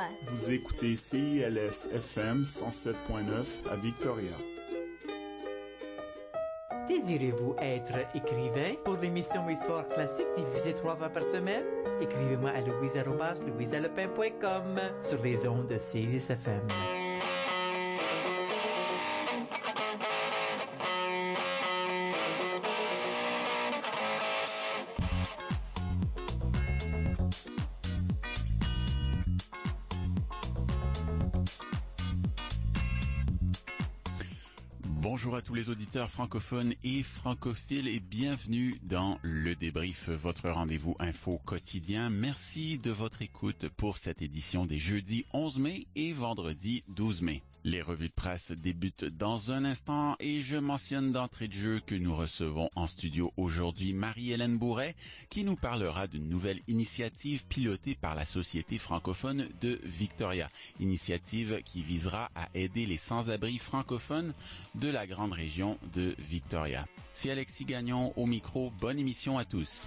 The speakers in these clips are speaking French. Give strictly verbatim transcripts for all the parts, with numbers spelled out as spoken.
Vous écoutez C I L S F M cent sept point neuf à Victoria. Désirez-vous être écrivain pour l'émission Histoire classique diffusée trois fois par semaine? Écrivez-moi à louise arobase louise lepin point com sur les ondes de C I L S F M. Bonjour à tous les auditeurs francophones et francophiles et bienvenue dans Le Débrief, votre rendez-vous info quotidien. Merci de votre écoute pour cette édition des jeudis onze mai et vendredi douze mai. Les revues de presse débutent dans un instant et je mentionne d'entrée de jeu que nous recevons en studio aujourd'hui Marie-Hélène Bourret qui nous parlera d'une nouvelle initiative pilotée par la Société francophone de Victoria. Initiative qui visera à aider les sans-abri francophones de la grande région de Victoria. C'est Alexis Gagnon au micro. Bonne émission à tous.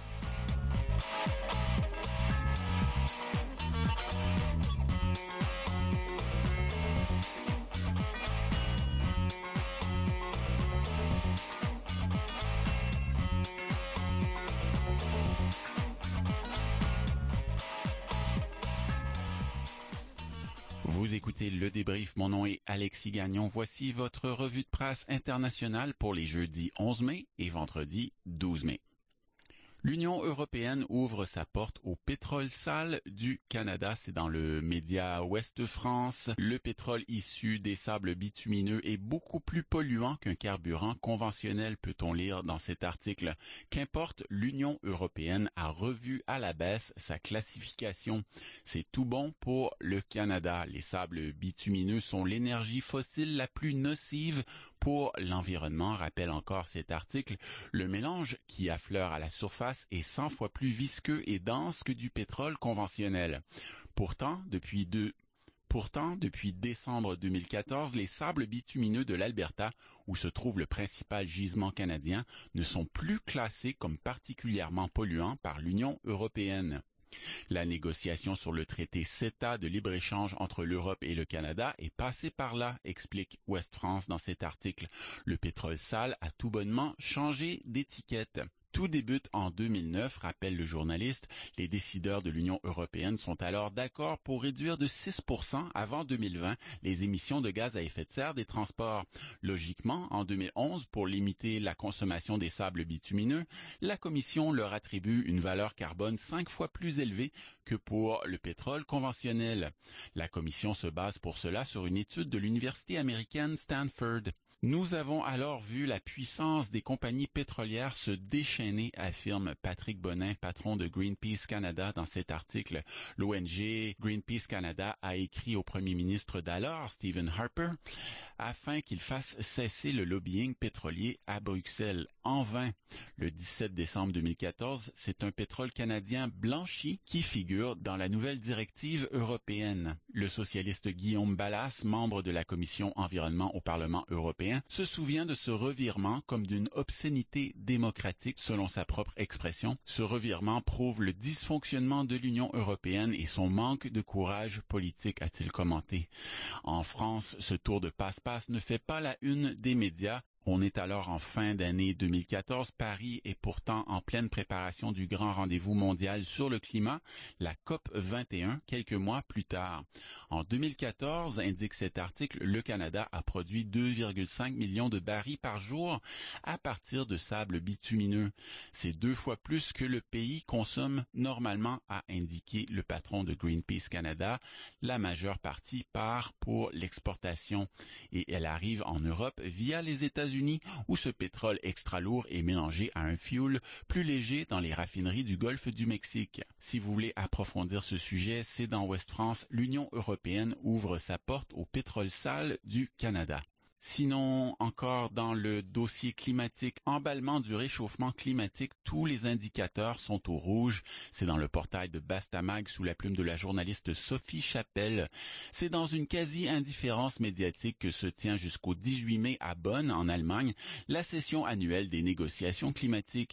Vous écoutez Le Débrief, mon nom est Alexis Gagnon. Voici votre revue de presse internationale pour les jeudis onze mai et vendredi douze mai. L'Union européenne ouvre sa porte au pétrole sale du Canada. C'est dans le média Ouest France. Le pétrole issu des sables bitumineux est beaucoup plus polluant qu'un carburant conventionnel, peut-on lire dans cet article. Qu'importe, l'Union européenne a revu à la baisse sa classification. C'est tout bon pour le Canada. Les sables bitumineux sont l'énergie fossile la plus nocive pour l'environnement, rappelle encore cet article. Le mélange qui affleure à la surface est cent fois plus visqueux et dense que du pétrole conventionnel. Pourtant, depuis deux Pourtant, depuis décembre deux mille quatorze, les sables bitumineux de l'Alberta, où se trouve le principal gisement canadien, ne sont plus classés comme particulièrement polluants par l'Union européenne. La négociation sur le traité CETA de libre-échange entre l'Europe et le Canada est passée par là, explique Ouest France dans cet article. Le pétrole sale a tout bonnement changé d'étiquette. Tout débute en deux mille neuf, rappelle le journaliste. Les décideurs de l'Union européenne sont alors d'accord pour réduire de six pour cent avant deux mille vingt les émissions de gaz à effet de serre des transports. Logiquement, en deux mille onze, pour limiter la consommation des sables bitumineux, la Commission leur attribue une valeur carbone cinq fois plus élevée que pour le pétrole conventionnel. La Commission se base pour cela sur une étude de l'université américaine Stanford. Nous avons alors vu la puissance des compagnies pétrolières se déchaîner, affirme Patrick Bonin, patron de Greenpeace Canada dans cet article. L'O N G Greenpeace Canada a écrit au premier ministre d'alors, Stephen Harper, afin qu'il fasse cesser le lobbying pétrolier à Bruxelles. En vain. Le dix-sept décembre deux mille quatorze, c'est un pétrole canadien blanchi qui figure dans la nouvelle directive européenne. Le socialiste Guillaume Balas, membre de la commission environnement au Parlement européen, se souvient de ce revirement comme d'une obscénité démocratique, selon sa propre expression. Ce revirement prouve le dysfonctionnement de l'Union européenne et son manque de courage politique, a-t-il commenté. En France, ce tour de passe-passe ne fait pas la une des médias. On est alors en fin d'année deux mille quatorze. Paris est pourtant en pleine préparation du grand rendez-vous mondial sur le climat, la COP vingt et un, quelques mois plus tard. En deux mille quatorze, indique cet article, le Canada a produit deux virgule cinq millions de barils par jour à partir de sable bitumineux. C'est deux fois plus que le pays consomme normalement, a indiqué le patron de Greenpeace Canada. La majeure partie part pour l'exportation et elle arrive en Europe via les États-Unis, où ce pétrole extra lourd est mélangé à un fioul plus léger dans les raffineries du Golfe du Mexique. Si vous voulez approfondir ce sujet, c'est dans Ouest France, l'Union européenne ouvre sa porte au pétrole sale du Canada. Sinon, encore dans le dossier climatique, emballement du réchauffement climatique, tous les indicateurs sont au rouge. C'est dans le portail de Bastamag sous la plume de la journaliste Sophie Chapelle. C'est dans une quasi-indifférence médiatique que se tient jusqu'au dix-huit mai à Bonn, en Allemagne, la session annuelle des négociations climatiques.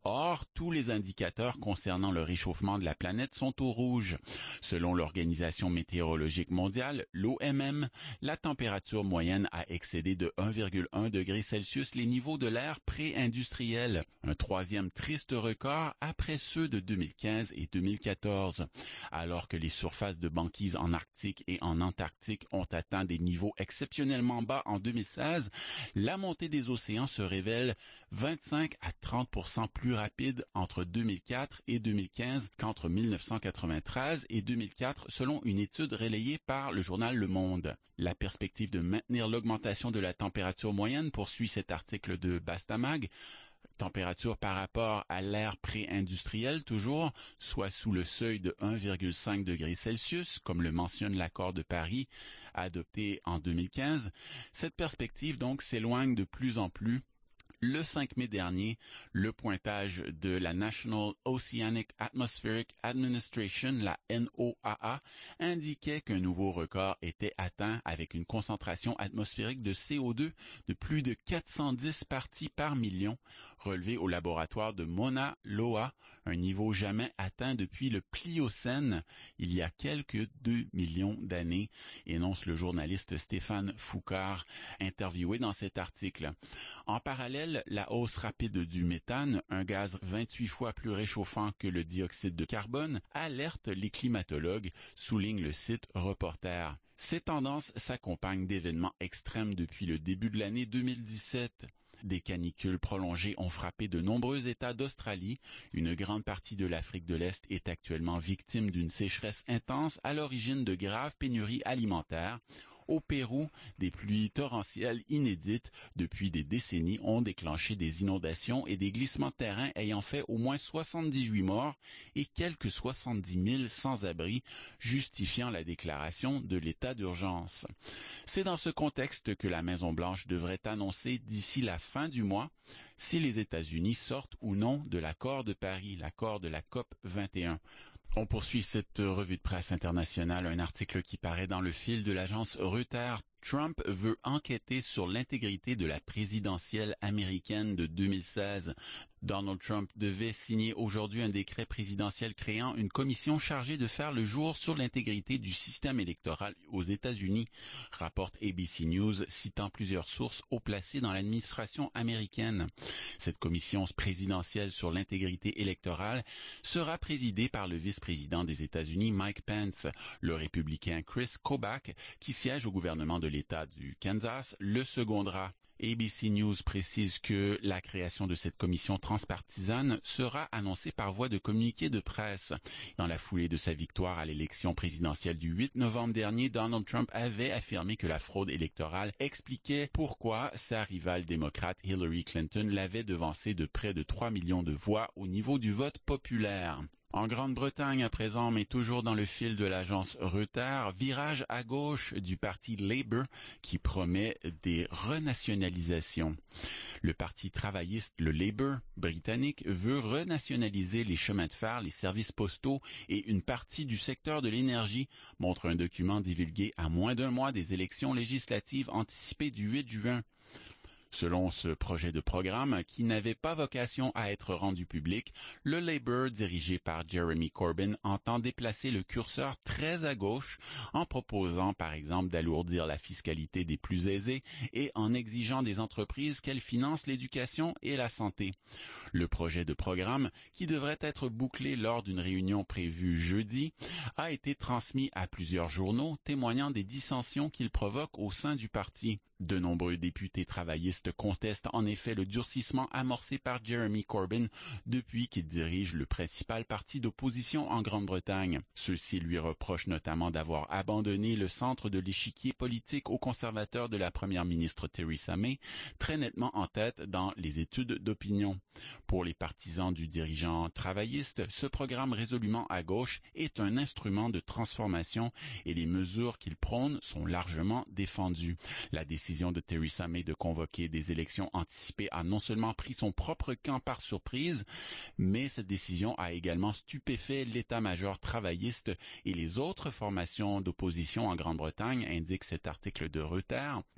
Or, tous les indicateurs concernant le réchauffement de la planète sont au rouge. Selon l'Organisation météorologique mondiale, l'O M M, la température moyenne a excédé de un virgule un degré Celsius les niveaux de l'ère pré-industrielle, un troisième triste record après ceux de deux mille quinze et deux mille quatorze. Alors que les surfaces de banquise en Arctique et en Antarctique ont atteint des niveaux exceptionnellement bas en deux mille seize, la montée des océans se révèle vingt-cinq à trente pour cent plus rapide entre deux mille quatre et deux mille quinze qu'entre mille neuf cent quatre-vingt-treize et deux mille quatre selon une étude relayée par le journal Le Monde. La perspective de maintenir l'augmentation de la température moyenne poursuit cet article de Bastamag. Température par rapport à l'ère pré-industrielle toujours, soit sous le seuil de un virgule cinq degrés Celsius, comme le mentionne l'accord de Paris, adopté en deux mille quinze. Cette perspective donc s'éloigne de plus en plus. Le cinq mai dernier, le pointage de la National Oceanic Atmospheric Administration, la N O A A, indiquait qu'un nouveau record était atteint avec une concentration atmosphérique de C O deux de plus de quatre cent dix parties par million, relevé au laboratoire de Mauna Loa, un niveau jamais atteint depuis le Pliocène, il y a quelques deux millions d'années, énonce le journaliste Stéphane Foucard, interviewé dans cet article. En parallèle, la hausse rapide du méthane, un gaz vingt-huit fois plus réchauffant que le dioxyde de carbone, alerte les climatologues, souligne le site Reporter. Ces tendances s'accompagnent d'événements extrêmes depuis le début de l'année deux mille dix-sept. Des canicules prolongées ont frappé de nombreux États d'Australie. Une grande partie de l'Afrique de l'Est est actuellement victime d'une sécheresse intense à l'origine de graves pénuries alimentaires. Au Pérou, des pluies torrentielles inédites depuis des décennies ont déclenché des inondations et des glissements de terrain ayant fait au moins soixante-dix-huit morts et quelques soixante-dix mille sans-abri, justifiant la déclaration de l'état d'urgence. C'est dans ce contexte que la Maison-Blanche devrait annoncer d'ici la fin du mois si les États-Unis sortent ou non de l'accord de Paris, l'accord de la C O P vingt et un. On poursuit cette revue de presse internationale, un article qui paraît dans le fil de l'agence Reuters. Trump veut enquêter sur l'intégrité de la présidentielle américaine de deux mille seize. Donald Trump devait signer aujourd'hui un décret présidentiel créant une commission chargée de faire le jour sur l'intégrité du système électoral aux États-Unis, rapporte A B C News, citant plusieurs sources haut placées dans l'administration américaine. Cette commission présidentielle sur l'intégrité électorale sera présidée par le vice-président des États-Unis, Mike Pence, le républicain Chris Kobach, qui siège au gouvernement de l'État du Kansas, le secondera. A B C News précise que la création de cette commission transpartisane sera annoncée par voie de communiqué de presse. Dans la foulée de sa victoire à l'élection présidentielle du huit novembre dernier, Donald Trump avait affirmé que la fraude électorale expliquait pourquoi sa rivale démocrate Hillary Clinton l'avait devancé de près de trois millions de voix au niveau du vote populaire. En Grande-Bretagne à présent, mais toujours dans le fil de l'agence Reuters, virage à gauche du parti Labour qui promet des renationalisations. Le parti travailliste, le Labour britannique, veut renationaliser les chemins de fer, les services postaux et une partie du secteur de l'énergie, montre un document divulgué à moins d'un mois des élections législatives anticipées du huit juin. Selon ce projet de programme, qui n'avait pas vocation à être rendu public, le Labour, dirigé par Jeremy Corbyn, entend déplacer le curseur très à gauche en proposant, par exemple, d'alourdir la fiscalité des plus aisés et en exigeant des entreprises qu'elles financent l'éducation et la santé. Le projet de programme, qui devrait être bouclé lors d'une réunion prévue jeudi, a été transmis à plusieurs journaux, témoignant des dissensions qu'il provoque au sein du parti. De nombreux députés travaillistes contestent en effet le durcissement amorcé par Jeremy Corbyn depuis qu'il dirige le principal parti d'opposition en Grande-Bretagne. Ceux-ci lui reprochent notamment d'avoir abandonné le centre de l'échiquier politique aux conservateurs de la première ministre Theresa May, très nettement en tête dans les études d'opinion. Pour les partisans du dirigeant travailliste, ce programme résolument à gauche est un instrument de transformation et les mesures qu'il prône sont largement défendues. La décision de Theresa May de convoquer des élections anticipées a non seulement pris son propre camp par surprise, mais cette décision a également stupéfait l'état-major travailliste et les autres formations d'opposition en Grande-Bretagne, indique cet article de Reuters.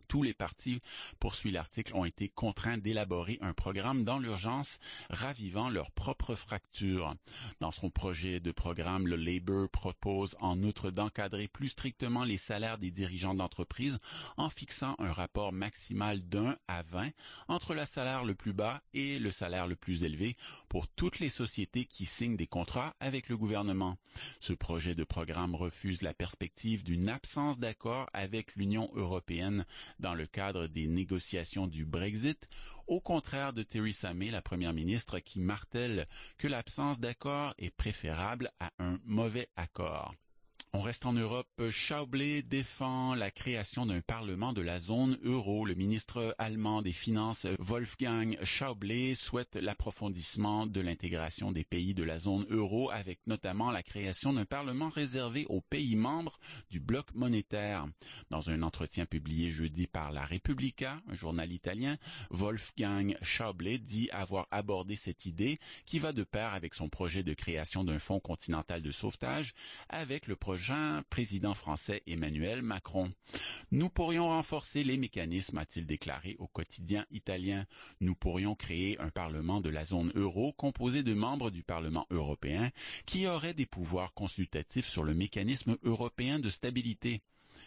Tous les partis, poursuit l'article, ont été contraints d'élaborer un programme dans l'urgence, ravivant leurs propres fractures. Dans son projet de programme, le Labour propose en outre d'encadrer plus strictement les salaires des dirigeants d'entreprise en fixant un rapport maximal d'un à vingt entre le salaire le plus bas et le salaire le plus élevé pour toutes les sociétés qui signent des contrats avec le gouvernement. Ce projet de programme refuse la perspective d'une absence d'accord avec l'Union européenne dans le cadre des négociations du Brexit, au contraire de Theresa May, la première ministre, qui martèle que l'absence d'accord est préférable à un mauvais accord. On reste en Europe. Schäuble défend la création d'un parlement de la zone euro. Le ministre allemand des Finances, Wolfgang Schäuble, souhaite l'approfondissement de l'intégration des pays de la zone euro, avec notamment la création d'un parlement réservé aux pays membres du bloc monétaire. Dans un entretien publié jeudi par La Repubblica, un journal italien, Wolfgang Schäuble dit avoir abordé cette idée qui va de pair avec son projet de création d'un fonds continental de sauvetage, avec le projet président français Emmanuel Macron. Nous pourrions renforcer les mécanismes, a-t-il déclaré au quotidien italien. Nous pourrions créer un parlement de la zone euro composé de membres du Parlement européen qui auraient des pouvoirs consultatifs sur le mécanisme européen de stabilité.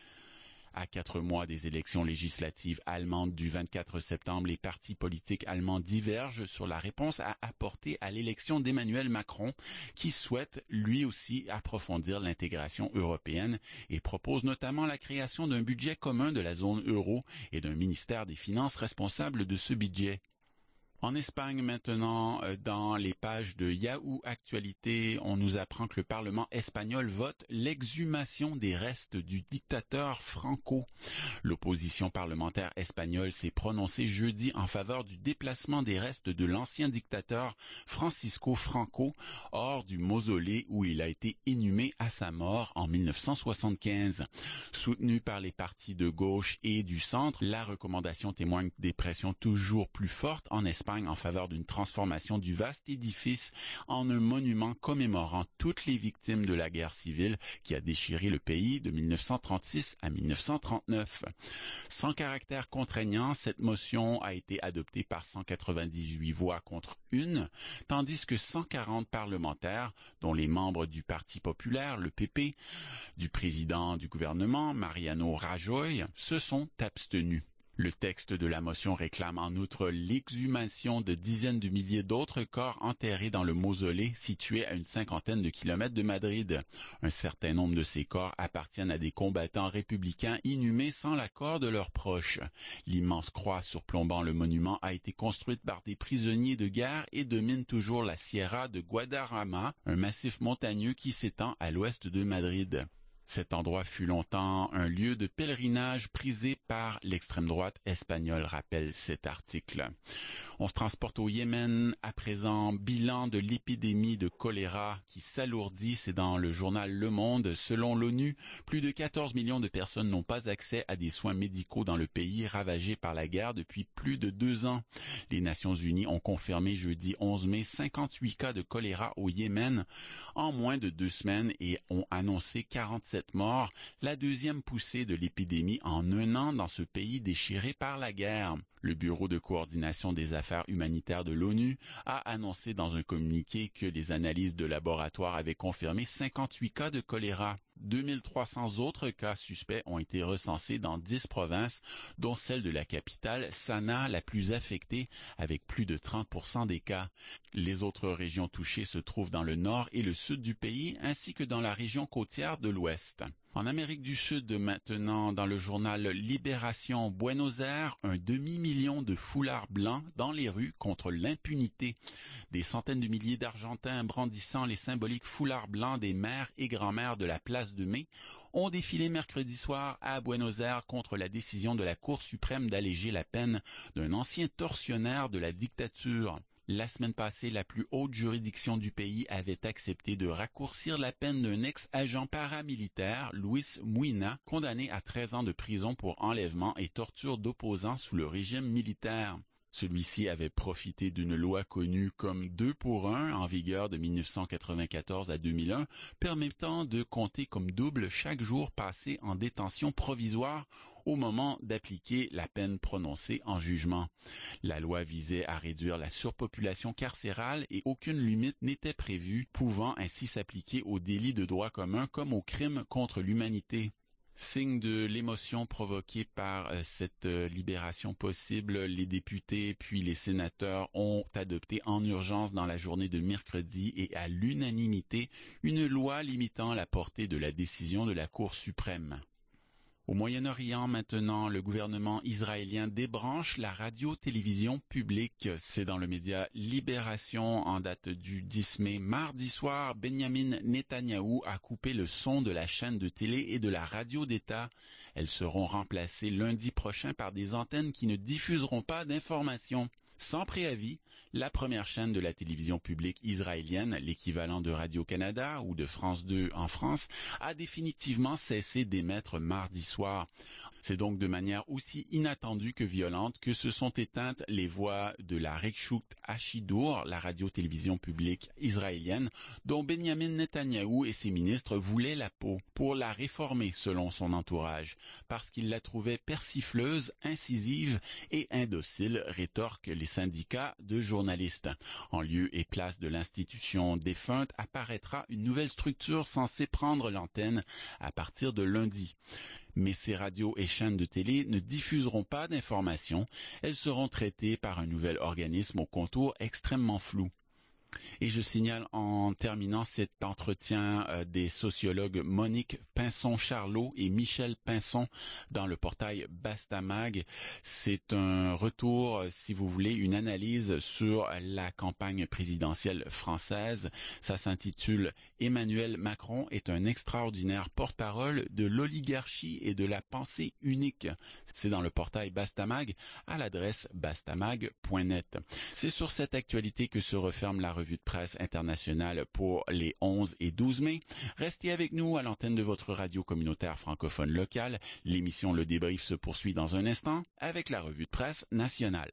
À quatre mois des élections législatives allemandes du vingt-quatre septembre, les partis politiques allemands divergent sur la réponse à apporter à l'élection d'Emmanuel Macron, qui souhaite lui aussi approfondir l'intégration européenne et propose notamment la création d'un budget commun de la zone euro et d'un ministère des Finances responsable de ce budget. En Espagne maintenant, dans les pages de Yahoo Actualité, on nous apprend que le Parlement espagnol vote l'exhumation des restes du dictateur Franco. L'opposition parlementaire espagnole s'est prononcée jeudi en faveur du déplacement des restes de l'ancien dictateur Francisco Franco hors du mausolée où il a été inhumé à sa mort en mille neuf cent soixante-quinze. Soutenue par les partis de gauche et du centre, la recommandation témoigne des pressions toujours plus fortes en Espagne en faveur d'une transformation du vaste édifice en un monument commémorant toutes les victimes de la guerre civile qui a déchiré le pays de mille neuf cent trente-six à mille neuf cent trente-neuf. Sans caractère contraignant, cette motion a été adoptée par cent quatre-vingt-dix-huit voix contre une, tandis que cent quarante parlementaires, dont les membres du Parti populaire, le P P, du président du gouvernement, Mariano Rajoy, se sont abstenus. Le texte de la motion réclame en outre l'exhumation de dizaines de milliers d'autres corps enterrés dans le mausolée situé à une cinquantaine de kilomètres de Madrid. Un certain nombre de ces corps appartiennent à des combattants républicains inhumés sans l'accord de leurs proches. L'immense croix surplombant le monument a été construite par des prisonniers de guerre et domine toujours la Sierra de Guadarrama, un massif montagneux qui s'étend à l'ouest de Madrid. Cet endroit fut longtemps un lieu de pèlerinage prisé par l'extrême droite espagnole, rappelle cet article. On se transporte au Yémen à présent. Bilan de l'épidémie de choléra qui s'alourdit, c'est dans le journal Le Monde. Selon l'ONU, plus de quatorze millions de personnes n'ont pas accès à des soins médicaux dans le pays ravagé par la guerre depuis plus de deux ans. Les Nations Unies ont confirmé jeudi onze mai cinquante-huit cas de choléra au Yémen en moins de deux semaines et ont annoncé quarante-sept morts, la deuxième poussée de l'épidémie en un an dans ce pays déchiré par la guerre. Le Bureau de coordination des affaires humanitaires de l'ONU a annoncé dans un communiqué que les analyses de laboratoire avaient confirmé cinquante-huit cas de choléra. deux mille trois cents autres cas suspects ont été recensés dans dix provinces, dont celle de la capitale, Sanaa, la plus affectée, avec plus de trente pour cent des cas. Les autres régions touchées se trouvent dans le nord et le sud du pays, ainsi que dans la région côtière de l'ouest. En Amérique du Sud, maintenant, dans le journal Libération, Buenos Aires, un demi-million de foulards blancs dans les rues contre l'impunité. Des centaines de milliers d'Argentins brandissant les symboliques foulards blancs des mères et grands-mères de la place de Mai ont défilé mercredi soir à Buenos Aires contre la décision de la Cour suprême d'alléger la peine d'un ancien tortionnaire de la dictature. La semaine passée, la plus haute juridiction du pays avait accepté de raccourcir la peine d'un ex-agent paramilitaire, Luis Muina, condamné à treize ans de prison pour enlèvement et torture d'opposants sous le régime militaire. Celui-ci avait profité d'une loi connue comme deux pour un en vigueur de mille neuf cent quatre-vingt-quatorze à deux mille un, permettant de compter comme double chaque jour passé en détention provisoire au moment d'appliquer la peine prononcée en jugement. La loi visait à réduire la surpopulation carcérale et aucune limite n'était prévue, pouvant ainsi s'appliquer aux délits de droit commun comme aux crimes contre l'humanité. Signe de l'émotion provoquée par euh, cette euh, libération possible, les députés puis les sénateurs ont adopté en urgence dans la journée de mercredi et à l'unanimité une loi limitant la portée de la décision de la Cour suprême. Au Moyen-Orient, maintenant, le gouvernement israélien débranche la radio-télévision publique. C'est dans le média Libération en date du dix mai. Mardi soir, Benjamin Netanyahou a coupé le son de la chaîne de télé et de la radio d'État. Elles seront remplacées lundi prochain par des antennes qui ne diffuseront pas d'informations. Sans préavis, la première chaîne de la télévision publique israélienne, l'équivalent de Radio-Canada ou de France deux en France, a définitivement cessé d'émettre mardi soir. C'est donc de manière aussi inattendue que violente que se sont éteintes les voix de la Reshut HaShidur, la radio-télévision publique israélienne, dont Benjamin Netanyahou et ses ministres voulaient la peau pour la réformer selon son entourage, parce qu'ils la trouvaient persifleuse, incisive et indocile, rétorquent les syndicats de journalistes. En lieu et place de l'institution défunte apparaîtra une nouvelle structure censée prendre l'antenne à partir de lundi. Mais ces radios et chaînes de télé ne diffuseront pas d'informations. Elles seront traitées par un nouvel organisme au contour extrêmement flou. Et je signale en terminant cet entretien euh, des sociologues Monique Pinson-Charlot et Michel Pinson dans le portail Bastamag. C'est un retour, si vous voulez, une analyse sur la campagne présidentielle française. Ça s'intitule « Emmanuel Macron est un extraordinaire porte-parole de l'oligarchie et de la pensée unique ». C'est dans le portail Bastamag à l'adresse bastamag point net. C'est sur cette actualité que se referme la revue de presse internationale pour les onze et douze mai. Restez avec nous à l'antenne de votre radio communautaire francophone locale. L'émission Le Débrief se poursuit dans un instant avec la revue de presse nationale.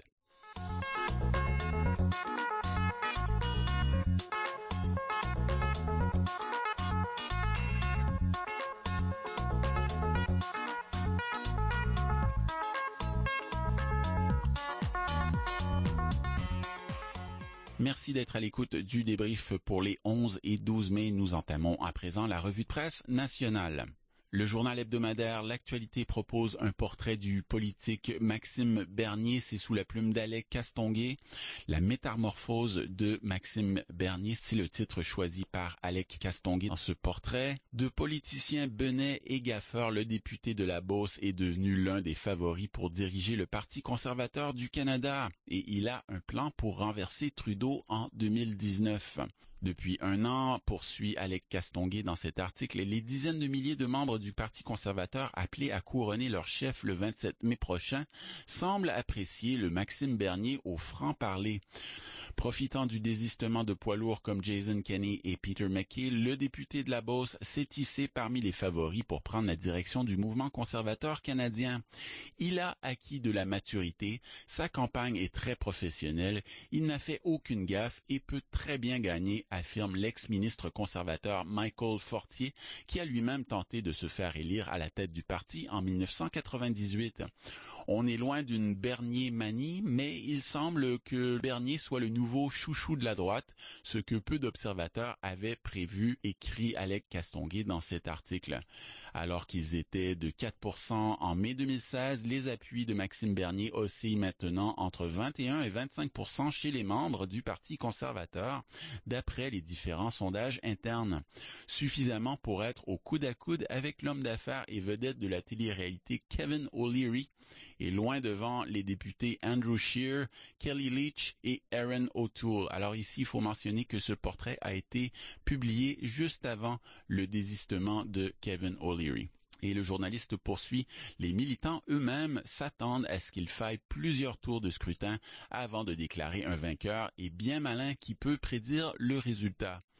Merci d'être à l'écoute du débrief pour les onze et douze mai. Nous entamons à présent la revue de presse nationale. Le journal hebdomadaire L'Actualité propose un portrait du politique Maxime Bernier, c'est sous la plume d'Alec Castonguay. La métamorphose de Maxime Bernier, c'est le titre choisi par Alec Castonguay dans ce portrait. De politicien benet et gaffeur, le député de la Beauce est devenu l'un des favoris pour diriger le Parti conservateur du Canada et il a un plan pour renverser Trudeau en deux mille dix-neuf. Depuis un an, poursuit Alec Castonguay dans cet article, les dizaines de milliers de membres du Parti conservateur appelés à couronner leur chef le vingt-sept mai prochain semblent apprécier le Maxime Bernier au franc-parler. Profitant du désistement de poids lourds comme Jason Kenney et Peter MacKay, le député de la Beauce s'est hissé parmi les favoris pour prendre la direction du mouvement conservateur canadien. Il a acquis de la maturité, sa campagne est très professionnelle, il n'a fait aucune gaffe et peut très bien gagner, affirme l'ex-ministre conservateur Michael Fortier, qui a lui-même tenté de se faire élire à la tête du parti en mille neuf cent quatre-vingt-dix-huit. On est loin d'une Bernier-manie, mais il semble que Bernier soit le nouveau chouchou de la droite, ce que peu d'observateurs avaient prévu, écrit Alec Castonguay dans cet article. Alors qu'ils étaient de quatre pour cent en mai deux mille seize, les appuis de Maxime Bernier oscillent maintenant entre vingt et un et vingt-cinq pour cent chez les membres du Parti conservateur, d'après les différents sondages internes. Suffisamment pour être au coude à coude avec l'homme d'affaires et vedette de la télé-réalité Kevin O'Leary, et loin devant les députés Andrew Scheer, Kelly Leitch et Erin O'Toole. Alors ici, il faut mentionner que ce portrait a été publié juste avant le désistement de Kevin O'Leary. Et le journaliste poursuit, les militants eux-mêmes s'attendent à ce qu'il faille plusieurs tours de scrutin avant de déclarer un vainqueur et bien malin qui peut prédire le résultat.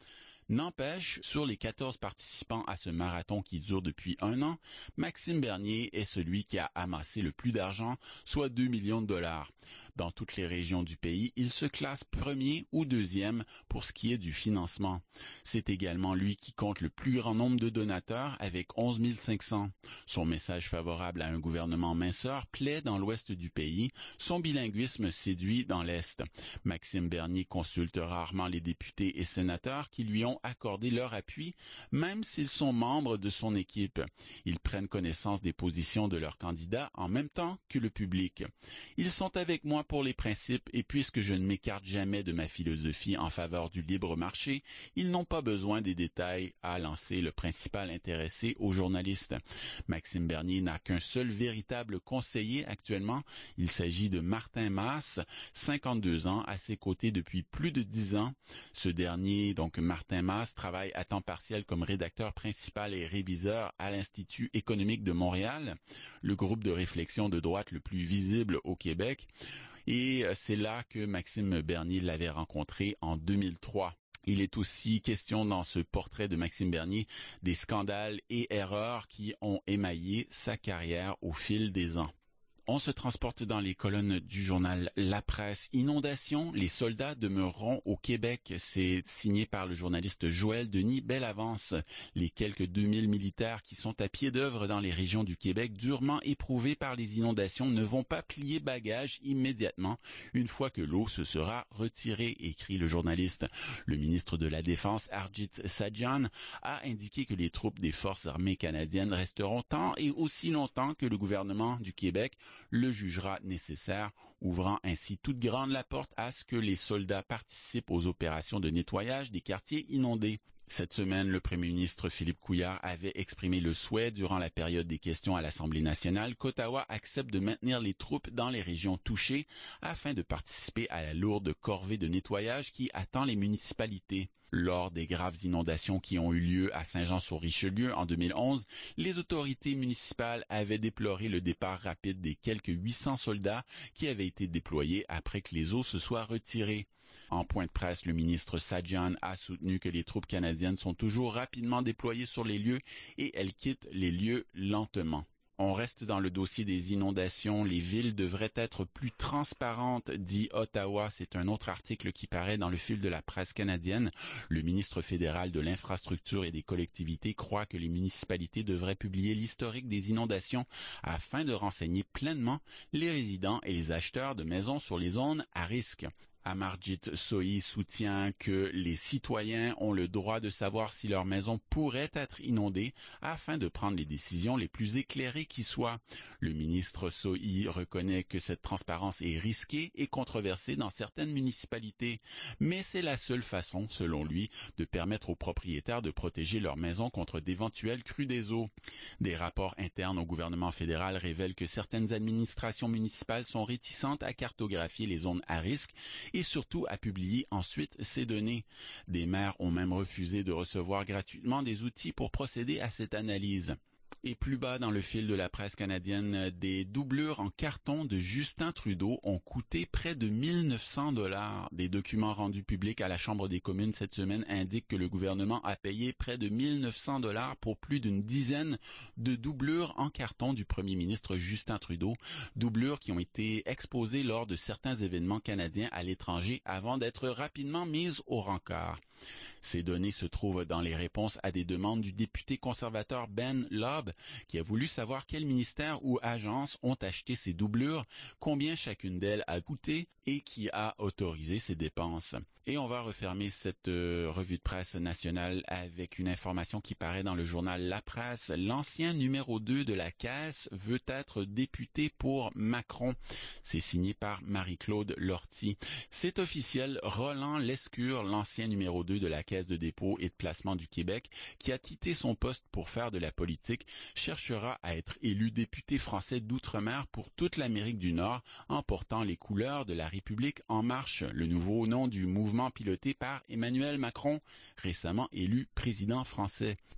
N'empêche, sur les quatorze participants à ce marathon qui dure depuis un an, Maxime Bernier est celui qui a amassé le plus d'argent, soit deux millions de dollars. Dans toutes les régions du pays, il se classe premier ou deuxième pour ce qui est du financement. C'est également lui qui compte le plus grand nombre de donateurs avec onze mille cinq cents. Son message favorable à un gouvernement minceur plaît dans l'ouest du pays, son bilinguisme séduit dans l'est. Maxime Bernier consulte rarement les députés et sénateurs qui lui ont accordé leur appui, même s'ils sont membres de son équipe. Ils prennent connaissance des positions de leurs candidats en même temps que le public. Ils sont avec moi pour les principes et puisque je ne m'écarte jamais de ma philosophie en faveur du libre marché, ils n'ont pas besoin des détails, a lancé le principal intéressé aux journalistes. Maxime Bernier n'a qu'un seul véritable conseiller actuellement. Il s'agit de Martin Masse, cinquante-deux ans, à ses côtés depuis plus de dix ans. Ce dernier, donc Martin Masse, travaille à temps partiel comme rédacteur principal et réviseur à l'Institut économique de Montréal, le groupe de réflexion de droite le plus visible au Québec. Et c'est là que Maxime Bernier l'avait rencontré en deux mille trois. Il est aussi question dans ce portrait de Maxime Bernier des scandales et erreurs qui ont émaillé sa carrière au fil des ans. On se transporte dans les colonnes du journal La Presse. Inondation, les soldats demeureront au Québec. C'est signé par le journaliste Joël Denis Bellavance. Les quelques deux mille militaires qui sont à pied d'œuvre dans les régions du Québec, durement éprouvés par les inondations, ne vont pas plier bagages immédiatement une fois que l'eau se sera retirée, écrit le journaliste. Le ministre de la Défense, Harjit Sajjan, a indiqué que les troupes des Forces armées canadiennes resteront tant et aussi longtemps que le gouvernement du Québec le jugera nécessaire, ouvrant ainsi toute grande la porte à ce que les soldats participent aux opérations de nettoyage des quartiers inondés. Cette semaine, le premier ministre Philippe Couillard avait exprimé le souhait, durant la période des questions à l'Assemblée nationale, qu'Ottawa accepte de maintenir les troupes dans les régions touchées afin de participer à la lourde corvée de nettoyage qui attend les municipalités. Lors des graves inondations qui ont eu lieu à Saint-Jean-sur-Richelieu en deux mille onze, les autorités municipales avaient déploré le départ rapide des quelques huit cents soldats qui avaient été déployés après que les eaux se soient retirées. En point de presse, le ministre Sajjan a soutenu que les troupes canadiennes sont toujours rapidement déployées sur les lieux et elles quittent les lieux lentement. On reste dans le dossier des inondations. Les villes devraient être plus transparentes, dit Ottawa. C'est un autre article qui paraît dans le fil de la presse canadienne. Le ministre fédéral de l'Infrastructure et des collectivités croit que les municipalités devraient publier l'historique des inondations afin de renseigner pleinement les résidents et les acheteurs de maisons sur les zones à risque. Amarjit Sohi soutient que les citoyens ont le droit de savoir si leur maison pourrait être inondée afin de prendre les décisions les plus éclairées qui soient. Le ministre Sohi reconnaît que cette transparence est risquée et controversée dans certaines municipalités, mais c'est la seule façon, selon lui, de permettre aux propriétaires de protéger leur maison contre d'éventuelles crues des eaux. Des rapports internes au gouvernement fédéral révèlent que certaines administrations municipales sont réticentes à cartographier les zones à risque et surtout à publier ensuite ces données. Des maires ont même refusé de recevoir gratuitement des outils pour procéder à cette analyse. Et plus bas dans le fil de la presse canadienne, des doublures en carton de Justin Trudeau ont coûté près de mille neuf cents dollars. Des documents rendus publics à la Chambre des communes cette semaine indiquent que le gouvernement a payé près de mille neuf cents dollars pour plus d'une dizaine de doublures en carton du premier ministre Justin Trudeau, doublures qui ont été exposées lors de certains événements canadiens à l'étranger avant d'être rapidement mises au rencard. Ces données se trouvent dans les réponses à des demandes du député conservateur Ben Lobb, qui a voulu savoir quels ministères ou agences ont acheté ces doublures, combien chacune d'elles a coûté et qui a autorisé ces dépenses. Et on va refermer cette euh, revue de presse nationale avec une information qui paraît dans le journal La Presse. L'ancien numéro deux de la Caisse veut être député pour Macron. C'est signé par Marie-Claude Lortie. C'est officiel, Roland Lescure, l'ancien numéro deux de la Caisse de dépôt et de placement du Québec, qui a quitté son poste pour faire de la politique, cherchera à être élu député français d'outre-mer pour toute l'Amérique du Nord en portant les couleurs de la République en marche, le nouveau nom du mouvement piloté par Emmanuel Macron, récemment élu président français.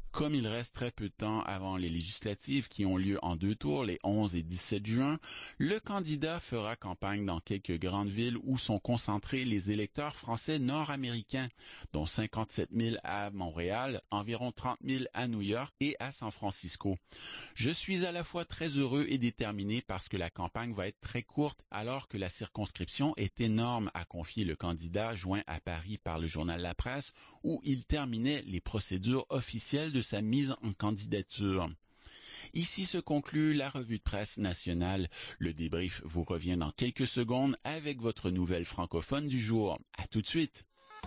Comme il reste très peu de temps avant les législatives qui ont lieu en deux tours, les onze et dix-sept juin, le candidat fera campagne dans quelques grandes villes où sont concentrés les électeurs français nord-américains, dont cinquante-sept mille à Montréal, environ trente mille à New York et à San Francisco. Je suis à la fois très heureux et déterminé parce que la campagne va être très courte alors que la circonscription est énorme, a confié le candidat joint à Paris par le journal La Presse, où il terminait les procédures officielles de sa mise en candidature. Ici se conclut la revue de presse nationale. Le débrief vous revient dans quelques secondes avec votre nouvelle francophone du jour. À tout de suite.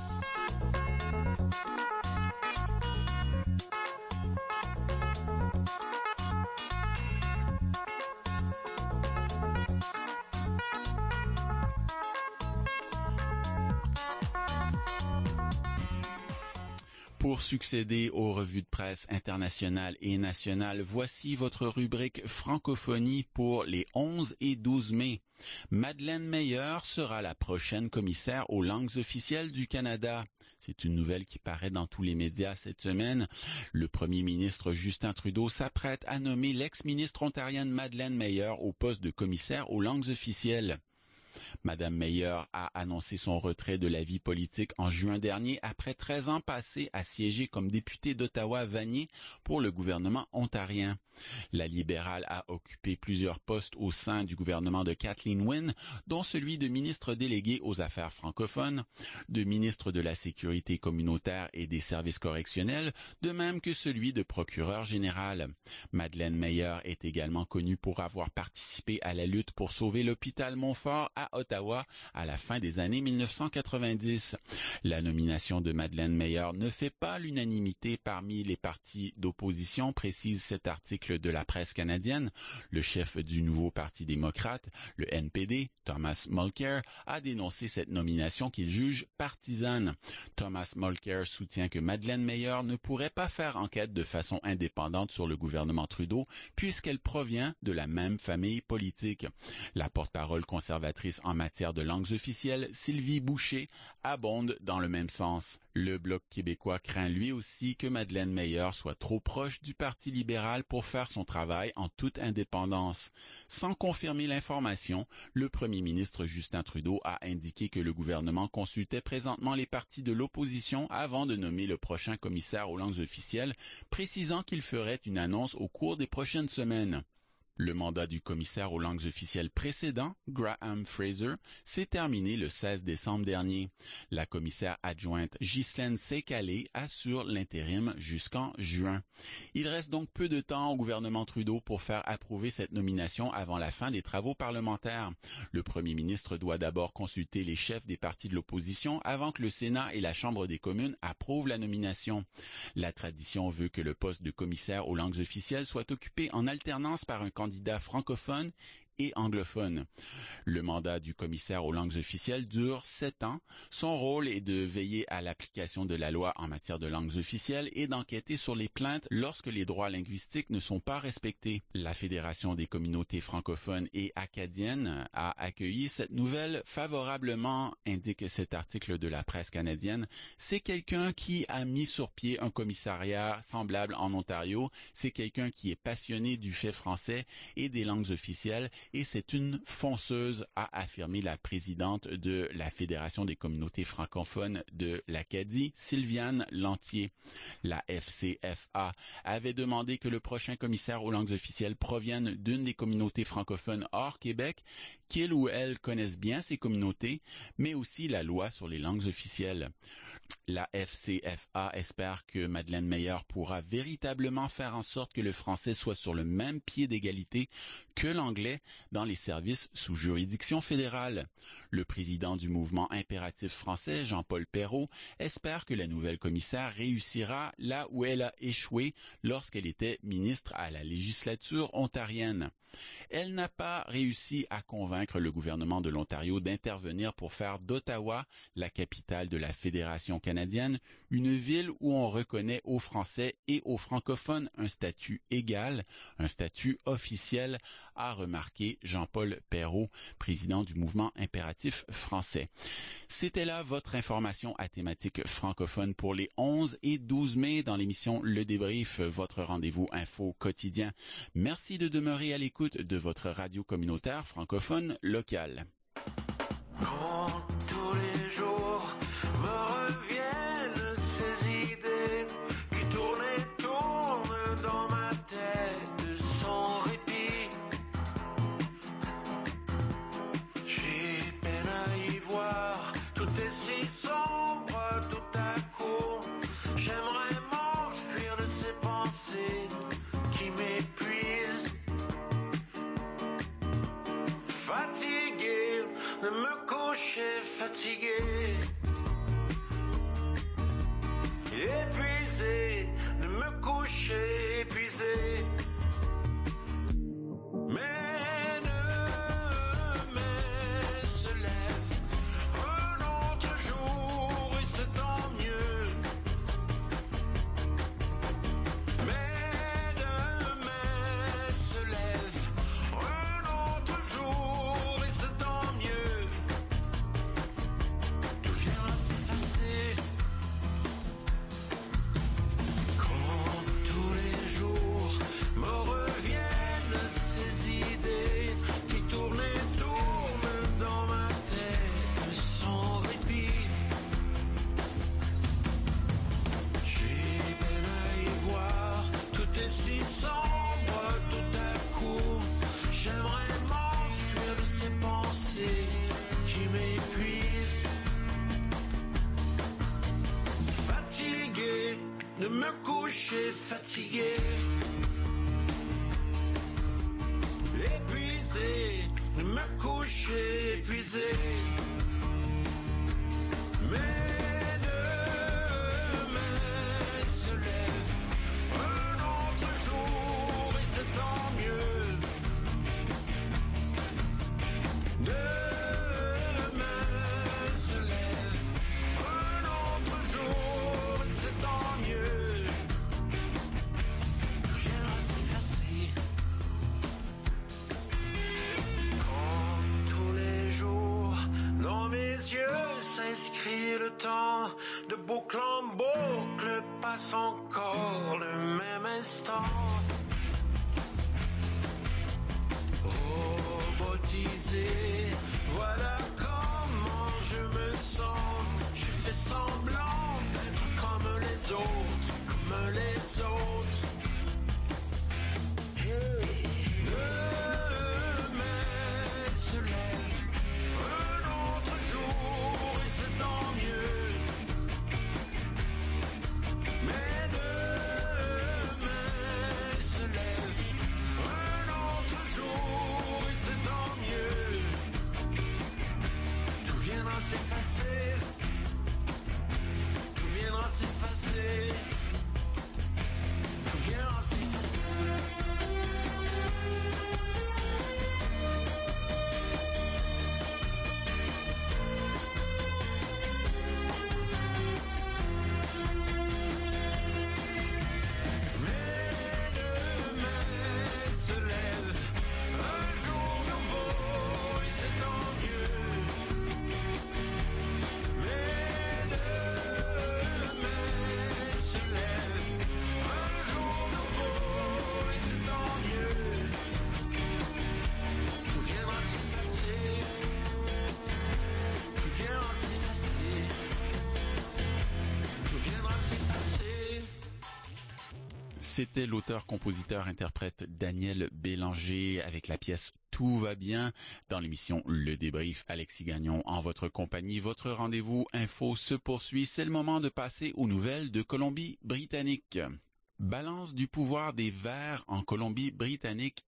Pour succéder aux revues de presse internationales et nationales, voici votre rubrique francophonie pour les onze et douze mai. Madeleine Meyer sera la prochaine commissaire aux langues officielles du Canada. C'est une nouvelle qui paraît dans tous les médias cette semaine. Le premier ministre Justin Trudeau s'apprête à nommer l'ex-ministre ontarienne Madeleine Meyer au poste de commissaire aux langues officielles. Madame Meyer a annoncé son retrait de la vie politique en juin dernier après treize ans passés à siéger comme députée d'Ottawa-Vanier pour le gouvernement ontarien. La libérale a occupé plusieurs postes au sein du gouvernement de Kathleen Wynne, dont celui de ministre délégué aux affaires francophones, de ministre de la Sécurité communautaire et des services correctionnels, de même que celui de procureur général. Madeleine Meyer est également connue pour avoir participé à la lutte pour sauver l'hôpital Montfort à Ottawa à la fin des années mille neuf cent quatre-vingt-dix. La nomination de Madeleine Meyer ne fait pas l'unanimité parmi les partis d'opposition, précise cet article de la presse canadienne. Le chef du nouveau Parti démocrate, le N P D, Thomas Mulcair, a dénoncé cette nomination qu'il juge partisane. Thomas Mulcair soutient que Madeleine Meyer ne pourrait pas faire enquête de façon indépendante sur le gouvernement Trudeau puisqu'elle provient de la même famille politique. La porte-parole conservatrice en matière de langues officielles, Sylvie Boucher, abonde dans le même sens. Le Bloc québécois craint lui aussi que Madeleine Meyer soit trop proche du Parti libéral pour faire son travail en toute indépendance. Sans confirmer l'information, le premier ministre Justin Trudeau a indiqué que le gouvernement consultait présentement les partis de l'opposition avant de nommer le prochain commissaire aux langues officielles, précisant qu'il ferait une annonce au cours des prochaines semaines. Le mandat du commissaire aux langues officielles précédent, Graham Fraser, s'est terminé le seize décembre dernier. La commissaire adjointe Ghislaine Sécalé assure l'intérim jusqu'en juin. Il reste donc peu de temps au gouvernement Trudeau pour faire approuver cette nomination avant la fin des travaux parlementaires. Le premier ministre doit d'abord consulter les chefs des partis de l'opposition avant que le Sénat et la Chambre des communes approuvent la nomination. La tradition veut que le poste de commissaire aux langues officielles soit occupé en alternance par un candidat francophone et anglophone. Le mandat du commissaire aux langues officielles dure sept ans. Son rôle est de veiller à l'application de la loi en matière de langues officielles et d'enquêter sur les plaintes lorsque les droits linguistiques ne sont pas respectés. La Fédération des communautés francophones et acadiennes a accueilli cette nouvelle favorablement, indique cet article de la presse canadienne. C'est quelqu'un qui a mis sur pied un commissariat semblable en Ontario. C'est quelqu'un qui est passionné du fait français et des langues officielles. Et c'est une fonceuse, a affirmé la présidente de la Fédération des communautés francophones de l'Acadie, Sylviane Lantier. La F C F A avait demandé que le prochain commissaire aux langues officielles provienne d'une des communautés francophones hors Québec, qu'il ou elle connaisse bien ces communautés, mais aussi la loi sur les langues officielles. La F C F A espère que Madeleine Meyer pourra véritablement faire en sorte que le français soit sur le même pied d'égalité que l'anglais dans les services sous juridiction fédérale. Le président du mouvement impératif français, Jean-Paul Perrault, espère que la nouvelle commissaire réussira là où elle a échoué lorsqu'elle était ministre à la législature ontarienne. Elle n'a pas réussi à convaincre convaincre le gouvernement de l'Ontario d'intervenir pour faire d'Ottawa, la capitale de la Fédération canadienne, une ville où on reconnaît aux Français et aux francophones un statut égal, un statut officiel, a remarqué Jean-Paul Perrault, président du mouvement impératif français. C'était là votre information à thématique francophone pour les onze et douze mai dans l'émission Le Débrief, votre rendez-vous info quotidien. Merci de demeurer à l'écoute de votre radio communautaire francophone locale. Quand tous les jours me reviennent ces idées qui tournent et tournent dans ma tête sans répit, j'ai peine à y voir, tout est si sombre tout à coup, j'aimerais m'enfuir de ces pensées qui m'épuisent. Fatigué de me coucher, fatigué, épuisé de me coucher, épuisé. Mais demain se lève un autre jour et c'est tant mieux. Mais demain se lève un autre jour et c'est tant mieux. Tout viendra s'effacer quand tous les jours me reviennent ces idées qui tournent et tournent dans ma tête sans répit. J'ai peine à y voir, tout est si sombre tout à coup. J'aimerais m'enfuir de ces pensées qui m'épuisent. Fatigué de me coucher, fatigué, épuisé de me coucher, épuisé. Mais demain se lève un autre jour et c'est tant mieux. Demain se lève un autre jour et c'est tant mieux. Tout viendra s'effacer quand tous les jours dans mes yeux s'inscrit le temps de boucle en boucle, passe encore le même instant. Robotisé, voilà comment je me sens. Je fais semblant d'être comme les autres, comme les autres. Demain se lève un autre jour et c'est tant mieux. Mais demain se lève un autre jour et c'est tant mieux. Tout viendra s'effacer, tout viendra s'effacer, tout viendra s'effacer. Mais demain se lève un jour nouveau et c'est tant mieux. Mais demain se lève un jour nouveau et c'est tant mieux. Tout viendra s'effacer, tout viendra s'effacer, tout viendra s'effacer. C'était l'auteur-compositeur-interprète Daniel Bélanger avec la pièce Tout va bien dans l'émission Le Débrief. Alexis Gagnon en votre compagnie. Votre rendez-vous info se poursuit. C'est le moment de passer aux nouvelles de Colombie-Britannique. Balance du pouvoir des Verts en Colombie-Britannique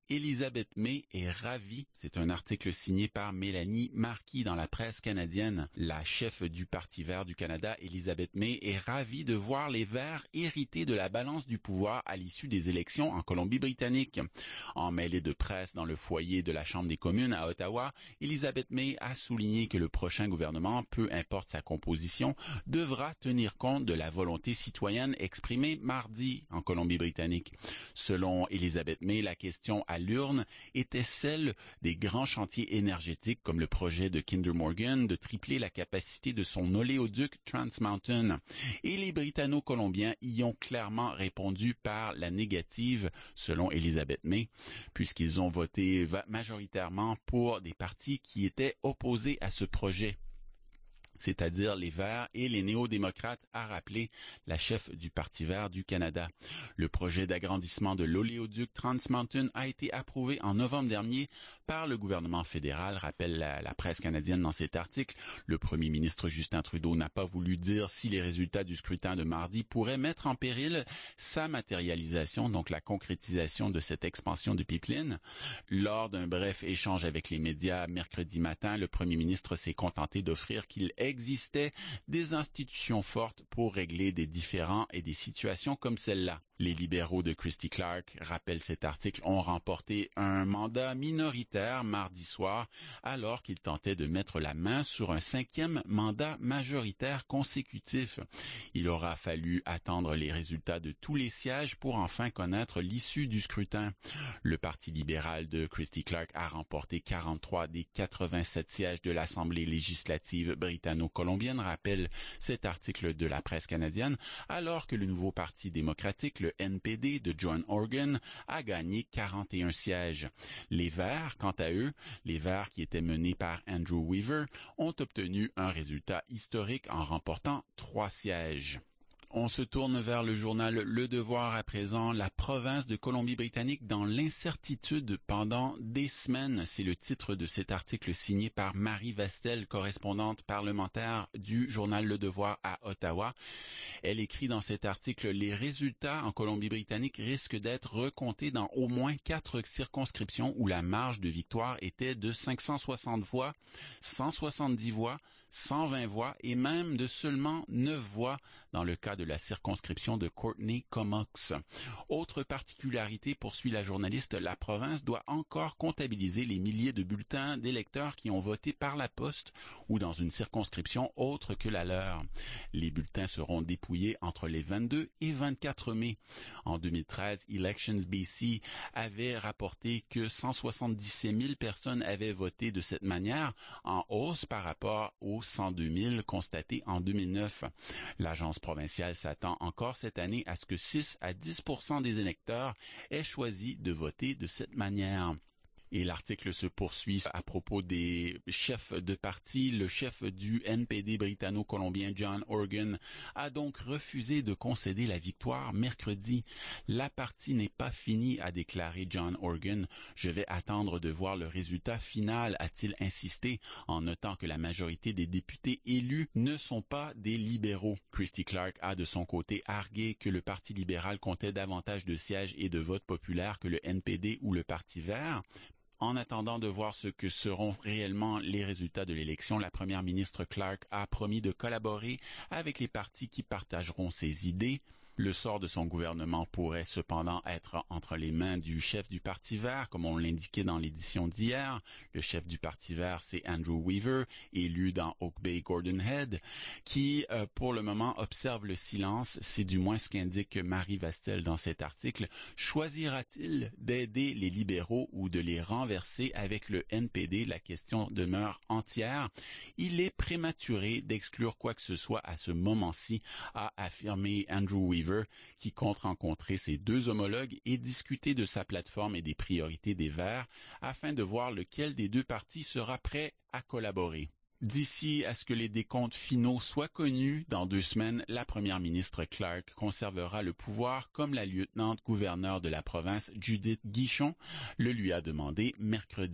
Elizabeth May est ravie. C'est un article signé par Mélanie Marquis dans la presse canadienne. La chef du Parti vert du Canada, Elizabeth May, est ravie de voir les Verts hériter de la balance du pouvoir à l'issue des élections en Colombie-Britannique. En mêlée de presse dans le foyer de la Chambre des communes à Ottawa, Elizabeth May a souligné que le prochain gouvernement, peu importe sa composition, devra tenir compte de la volonté citoyenne exprimée mardi en Colombie-Britannique. Selon Elizabeth May, la question à l'urne était celle des grands chantiers énergétiques comme le projet de Kinder Morgan de tripler la capacité de son oléoduc Trans Mountain. Et les Britanno-Colombiens y ont clairement répondu par la négative, selon Elizabeth May, puisqu'ils ont voté majoritairement pour des partis qui étaient opposés à ce projet, c'est-à-dire les Verts et les néo-démocrates, a rappelé la chef du Parti vert du Canada. Le projet d'agrandissement de l'oléoduc Trans Mountain a été approuvé en novembre dernier par le gouvernement fédéral, rappelle la, la presse canadienne dans cet article. Le premier ministre Justin Trudeau n'a pas voulu dire si les résultats du scrutin de mardi pourraient mettre en péril sa matérialisation, donc la concrétisation de cette expansion de pipeline. Lors d'un bref échange avec les médias mercredi matin, le premier ministre s'est contenté d'offrir qu'il existait des institutions fortes pour régler des différends et des situations comme celle-là. Les libéraux de Christy Clark, rappelle cet article, ont remporté un mandat minoritaire mardi soir alors qu'ils tentaient de mettre la main sur un cinquième mandat majoritaire consécutif. Il aura fallu attendre les résultats de tous les sièges pour enfin connaître l'issue du scrutin. Le Parti libéral de Christy Clark a remporté quarante-trois des quatre-vingt-sept sièges de l'Assemblée législative britanno-colombienne, rappelle cet article de la presse canadienne, alors que le nouveau Parti démocratique, le N P D de John Horgan, a gagné quarante et un sièges. Les Verts, quant à eux, les Verts qui étaient menés par Andrew Weaver, ont obtenu un résultat historique en remportant trois sièges. On se tourne vers le journal Le Devoir à présent. La province de Colombie-Britannique dans l'incertitude pendant des semaines. C'est le titre de cet article signé par Marie Vestel, correspondante parlementaire du journal Le Devoir à Ottawa. Elle écrit dans cet article: les résultats en Colombie-Britannique risquent d'être recomptés dans au moins quatre circonscriptions où la marge de victoire était de cinq cent soixante voix, cent soixante-dix voix, cent vingt voix et même de seulement neuf voix dans le cas de la circonscription de Courtenay-Comox. Autre particularité, poursuit la journaliste, la province doit encore comptabiliser les milliers de bulletins d'électeurs qui ont voté par la poste ou dans une circonscription autre que la leur. Les bulletins seront dépouillés entre les vingt-deux et vingt-quatre mai. En deux mille treize, Elections B C avait rapporté que cent soixante-dix-sept mille personnes avaient voté de cette manière, en hausse par rapport aux cent deux mille constatés en deux mille neuf. L'agence provinciale s'attend encore cette année à ce que six à dix pour cent des électeurs aient choisi de voter de cette manière. Et l'article se poursuit à propos des chefs de parti. Le chef du N P D britanno-colombien John Horgan a donc refusé de concéder la victoire mercredi. La partie n'est pas finie, a déclaré John Horgan. Je vais attendre de voir le résultat final, a-t-il insisté, en notant que la majorité des députés élus ne sont pas des libéraux. Christy Clark a de son côté argué que le Parti libéral comptait davantage de sièges et de votes populaires que le N P D ou le Parti vert. En attendant de voir ce que seront réellement les résultats de l'élection, la première ministre Clark a promis de collaborer avec les partis qui partageront ses idées. Le sort de son gouvernement pourrait cependant être entre les mains du chef du Parti vert, comme on l'indiquait dans l'édition d'hier. Le chef du Parti vert, c'est Andrew Weaver, élu dans Oak Bay Gordon Head, qui, euh, pour le moment, observe le silence. C'est du moins ce qu'indique Marie Vestel dans cet article. Choisira-t-il d'aider les libéraux ou de les renverser avec le N P D? La question demeure entière. Il est prématuré d'exclure quoi que ce soit à ce moment-ci, a affirmé Andrew Weaver, qui compte rencontrer ses deux homologues et discuter de sa plateforme et des priorités des Verts afin de voir lequel des deux partis sera prêt à collaborer. D'ici à ce que les décomptes finaux soient connus, dans deux semaines, la première ministre Clark conservera le pouvoir comme la lieutenant-gouverneure de la province Judith Guichon le lui a demandé mercredi.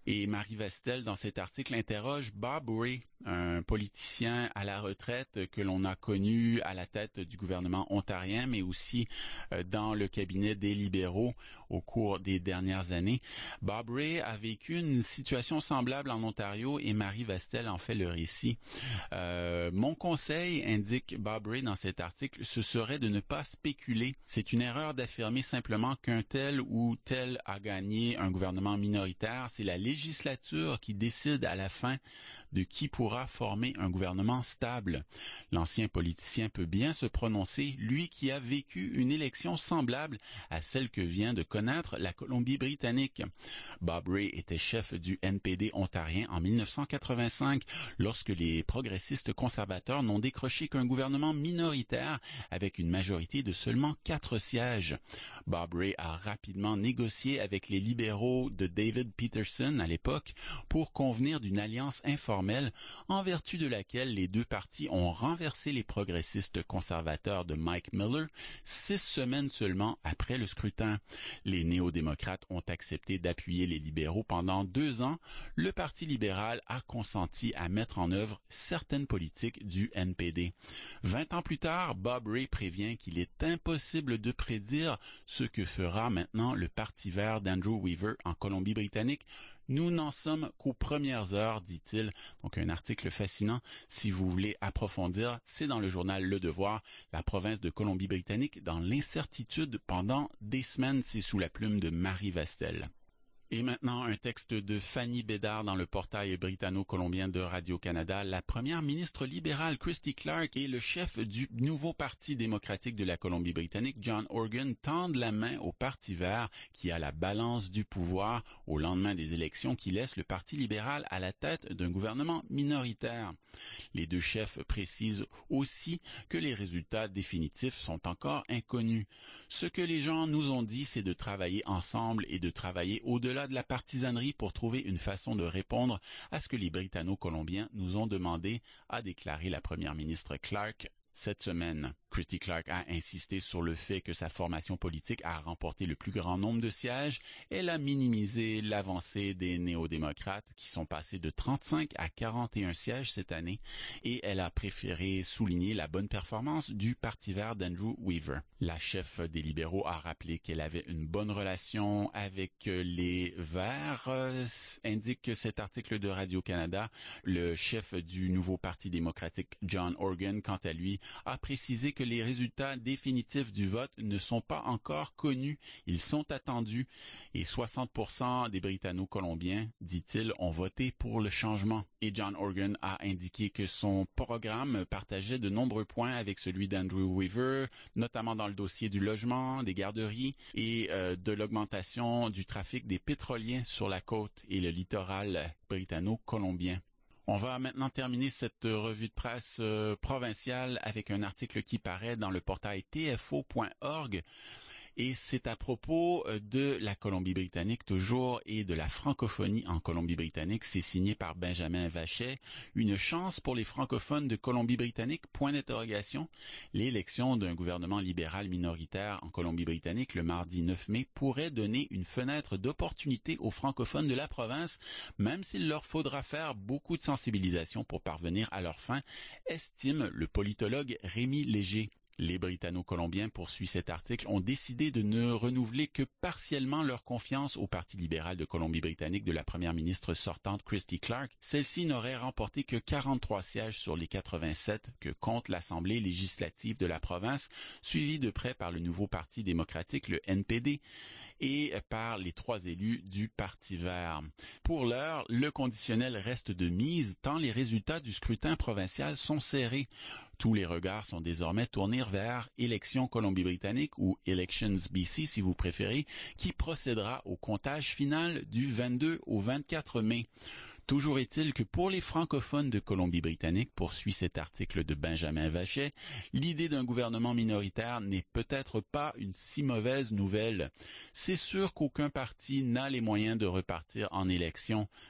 Et Marie Vestel, dans cet article, interroge Bob Rae, un politicien à la retraite que l'on a connu à la tête du gouvernement ontarien, mais aussi dans le cabinet des libéraux au cours des dernières années. Bob Rae a vécu une situation semblable en Ontario et Marie Vestel en fait le récit. Euh, mon conseil, indique Bob Rae dans cet article, ce serait de ne pas spéculer. C'est une erreur d'affirmer simplement qu'un tel ou tel a gagné un gouvernement minoritaire. C'est la législature qui décide à la fin de qui pourra former un gouvernement stable. L'ancien politicien peut bien se prononcer, lui qui a vécu une élection semblable à celle que vient de connaître la Colombie-Britannique. Bob Rae était chef du N P D ontarien en mille neuf cent quatre-vingt-cinq, lorsque les progressistes conservateurs n'ont décroché qu'un gouvernement minoritaire avec une majorité de seulement quatre sièges. Bob Rae a rapidement négocié avec les libéraux de David Peterson à l'époque pour convenir d'une alliance informelle en vertu de laquelle les deux partis ont renversé les progressistes conservateurs de Mike Miller six semaines seulement après le scrutin. Les néo-démocrates ont accepté d'appuyer les libéraux pendant deux ans. Le Parti libéral a consenti à mettre en œuvre certaines politiques du N P D. Vingt ans plus tard, Bob Rae prévient qu'il est impossible de prédire ce que fera maintenant le Parti vert d'Andrew Weaver en Colombie-Britannique. Nous n'en sommes qu'aux premières heures, dit-il. Donc un article fascinant. Si vous voulez approfondir, c'est dans le journal Le Devoir, la province de Colombie-Britannique dans l'incertitude pendant des semaines. C'est sous la plume de Marie Vestel. Et maintenant, un texte de Fanny Bédard dans le portail britanno-colombien de Radio-Canada. La première ministre libérale Christy Clark et le chef du nouveau Parti démocratique de la Colombie-Britannique, John Horgan, tendent la main au Parti vert qui a la balance du pouvoir au lendemain des élections qui laissent le Parti libéral à la tête d'un gouvernement minoritaire. Les deux chefs précisent aussi que les résultats définitifs sont encore inconnus. Ce que les gens nous ont dit, c'est de travailler ensemble et de travailler au-delà de la partisanerie pour trouver une façon de répondre à ce que les Britanno-Colombiens nous ont demandé, a déclaré la première ministre Clark cette semaine. Christy Clark a insisté sur le fait que sa formation politique a remporté le plus grand nombre de sièges. Elle a minimisé l'avancée des néo-démocrates qui sont passés de trente-cinq à quarante et un sièges cette année et elle a préféré souligner la bonne performance du Parti vert d'Andrew Weaver. La chef des libéraux a rappelé qu'elle avait une bonne relation avec les Verts, euh, indique cet article de Radio-Canada. Le chef du nouveau Parti démocratique, John Horgan, quant à lui, a précisé que les résultats définitifs du vote ne sont pas encore connus. Ils sont attendus et soixante pour cent des Britanno-Colombiens, dit-il, ont voté pour le changement. Et John Horgan a indiqué que son programme partageait de nombreux points avec celui d'Andrew Weaver, notamment dans le dossier du logement, des garderies et euh, de l'augmentation du trafic des pétroliers sur la côte et le littoral britanno-colombien. On va maintenant terminer cette revue de presse euh, provinciale avec un article qui paraît dans le portail T F O point org. Et c'est à propos de la Colombie-Britannique toujours et de la francophonie en Colombie-Britannique. C'est signé par Benjamin Vachet. Une chance pour les francophones de Colombie-Britannique, point d'interrogation. L'élection d'un gouvernement libéral minoritaire en Colombie-Britannique le mardi neuf mai pourrait donner une fenêtre d'opportunité aux francophones de la province, même s'il leur faudra faire beaucoup de sensibilisation pour parvenir à leur fin, estime le politologue Rémi Léger. Les Britanno-Colombiens, poursuit cet article, ont décidé de ne renouveler que partiellement leur confiance au Parti libéral de Colombie-Britannique de la première ministre sortante Christy Clark. Celle-ci n'aurait remporté que quarante-trois sièges sur les quatre-vingt-sept que compte l'Assemblée législative de la province, suivie de près par le nouveau Parti démocratique, le N P D, et par les trois élus du Parti vert. Pour l'heure, le conditionnel reste de mise tant les résultats du scrutin provincial sont serrés. Tous les regards sont désormais tournés vers Élections Colombie-Britannique ou Elections B C si vous préférez, qui procédera au comptage final du vingt-deux au vingt-quatre mai. Toujours est-il que pour les francophones de Colombie-Britannique, poursuit cet article de Benjamin Vachet, l'idée d'un gouvernement minoritaire n'est peut-être pas une si mauvaise nouvelle. C'est sûr qu'aucun parti n'a les moyens de repartir en élection.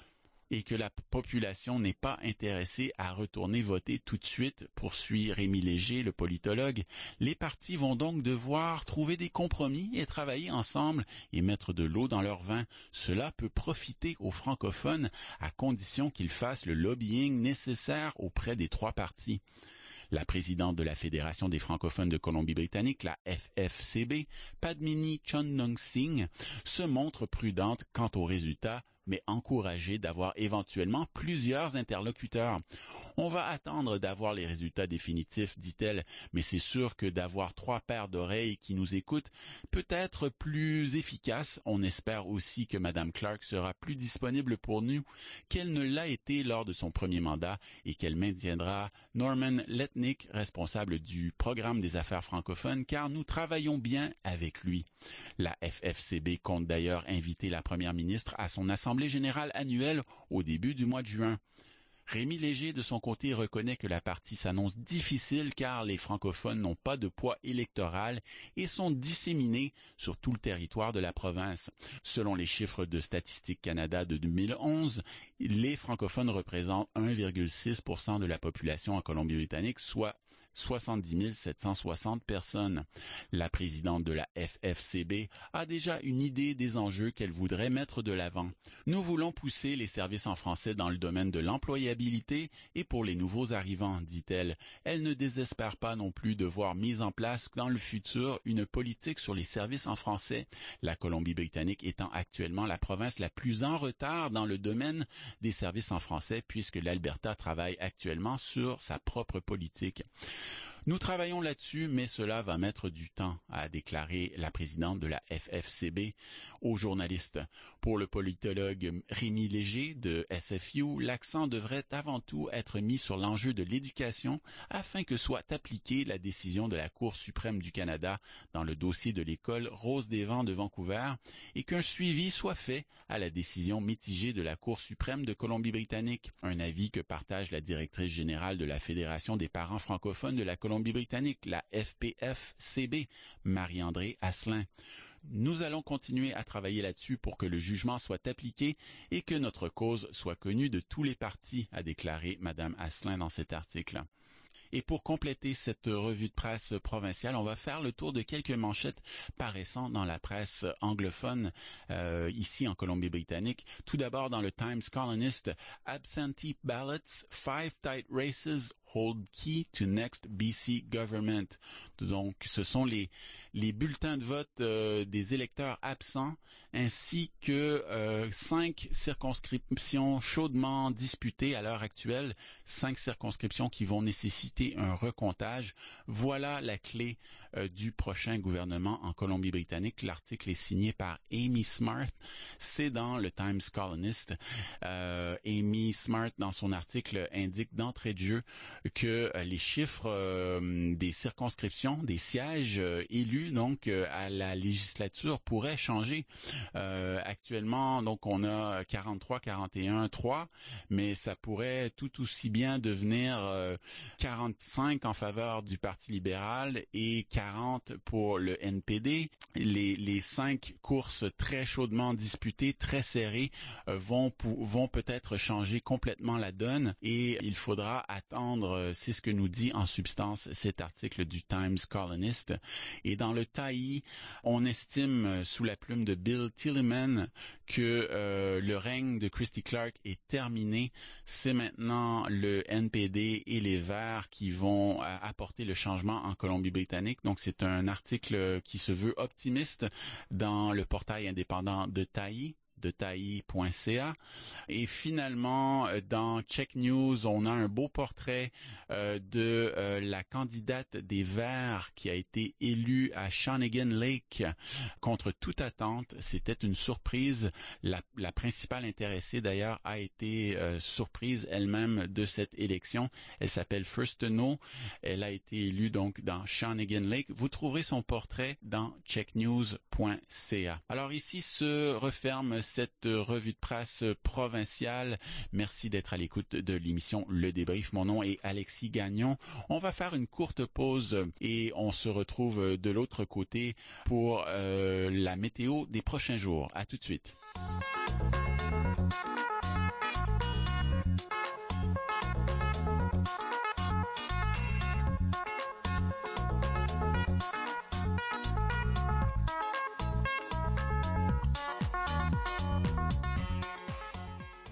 et que la population n'est pas intéressée à retourner voter tout de suite, poursuit Rémi Léger, le politologue. Les partis vont donc devoir trouver des compromis et travailler ensemble et mettre de l'eau dans leur vin. Cela peut profiter aux francophones à condition qu'ils fassent le lobbying nécessaire auprès des trois partis. La présidente de la Fédération des francophones de Colombie-Britannique, la F F C B, Padmini Chonnongsing, se montre prudente quant aux résultats, mais encouragée d'avoir éventuellement plusieurs interlocuteurs. On va attendre d'avoir les résultats définitifs, dit-elle, mais c'est sûr que d'avoir trois paires d'oreilles qui nous écoutent peut être plus efficace. On espère aussi que Mme Clark sera plus disponible pour nous qu'elle ne l'a été lors de son premier mandat et qu'elle maintiendra Norman Letnick, responsable du programme des affaires francophones, car nous travaillons bien avec lui. La F F C B compte d'ailleurs inviter la première ministre à son assemblée générale annuelle au début du mois de juin. Rémi Léger, de son côté, reconnaît que la partie s'annonce difficile car les francophones n'ont pas de poids électoral et sont disséminés sur tout le territoire de la province. Selon les chiffres de Statistique Canada de deux mille onze, les francophones représentent un virgule six pour cent de la population en Colombie-Britannique, soit soixante-dix mille sept cent soixante personnes. La présidente de la F F C B a déjà une idée des enjeux qu'elle voudrait mettre de l'avant. Nous voulons pousser les services en français dans le domaine de l'employabilité et pour les nouveaux arrivants, dit-elle. Elle ne désespère pas non plus de voir mise en place dans le futur une politique sur les services en français, la Colombie-Britannique étant actuellement la province la plus en retard dans le domaine des services en français puisque l'Alberta travaille actuellement sur sa propre politique. Nous travaillons là-dessus, mais cela va mettre du temps, a déclaré la présidente de la F F C B aux journalistes. Pour le politologue Rémi Léger de S F U, l'accent devrait avant tout être mis sur l'enjeu de l'éducation afin que soit appliquée la décision de la Cour suprême du Canada dans le dossier de l'école Rose des Vents de Vancouver et qu'un suivi soit fait à la décision mitigée de la Cour suprême de Colombie-Britannique, un avis que partage la directrice générale de la Fédération des parents francophones de la Colombie-Britannique, la F P F C B, Marie-André Asselin. Nous allons continuer à travailler là-dessus pour que le jugement soit appliqué et que notre cause soit connue de tous les partis, a déclaré Mme Asselin dans cet article. Et pour compléter cette revue de presse provinciale, on va faire le tour de quelques manchettes paraissant dans la presse anglophone euh, ici en Colombie-Britannique. Tout d'abord dans le Times Colonist, Absentee ballots, five tight races hold key to next B C government. Donc, ce sont les les bulletins de vote euh, des électeurs absents ainsi que euh, cinq circonscriptions chaudement disputées à l'heure actuelle, cinq circonscriptions qui vont nécessiter un recomptage. Voilà la clé euh, du prochain gouvernement en Colombie-Britannique. L'article est signé par Amy Smart. C'est dans le Times Colonist. Euh, Amy Smart, dans son article, indique d'entrée de jeu que euh, les chiffres euh, des circonscriptions, des sièges euh, élus donc euh, à la législature pourraient changer. Euh, actuellement, donc on a quarante-trois, quarante et un, trois, mais ça pourrait tout aussi bien devenir euh, quarante-cinq en faveur du Parti libéral et quarante pour le N P D. Les, les cinq courses très chaudement disputées, très serrées, euh, vont, pou- vont peut-être changer complètement la donne et il faudra attendre, c'est ce que nous dit en substance cet article du Times Colonist. Et dans le taillis, on estime sous la plume de Bill Tillman que euh, le règne de Christy Clark est terminé. C'est maintenant le N P D et les Verts qui vont euh, apporter le changement en Colombie-Britannique. Donc c'est un article qui se veut optimiste dans le portail indépendant de Taillis, de taillis point c a. Et finalement, dans Check News, on a un beau portrait euh, de euh, la candidate des Verts qui a été élue à Shawnigan Lake. Contre toute attente, c'était une surprise. La, la principale intéressée, d'ailleurs, a été euh, surprise elle-même de cette élection. Elle s'appelle Firsteno. Elle a été élue donc dans Shawnigan Lake. Vous trouverez son portrait dans check news point c a. Alors ici se referme cette revue de presse provinciale. Merci d'être à l'écoute de l'émission Le Débrief. Mon nom est Alexis Gagnon. On va faire une courte pause et on se retrouve de l'autre côté pour euh, la météo des prochains jours. À tout de suite.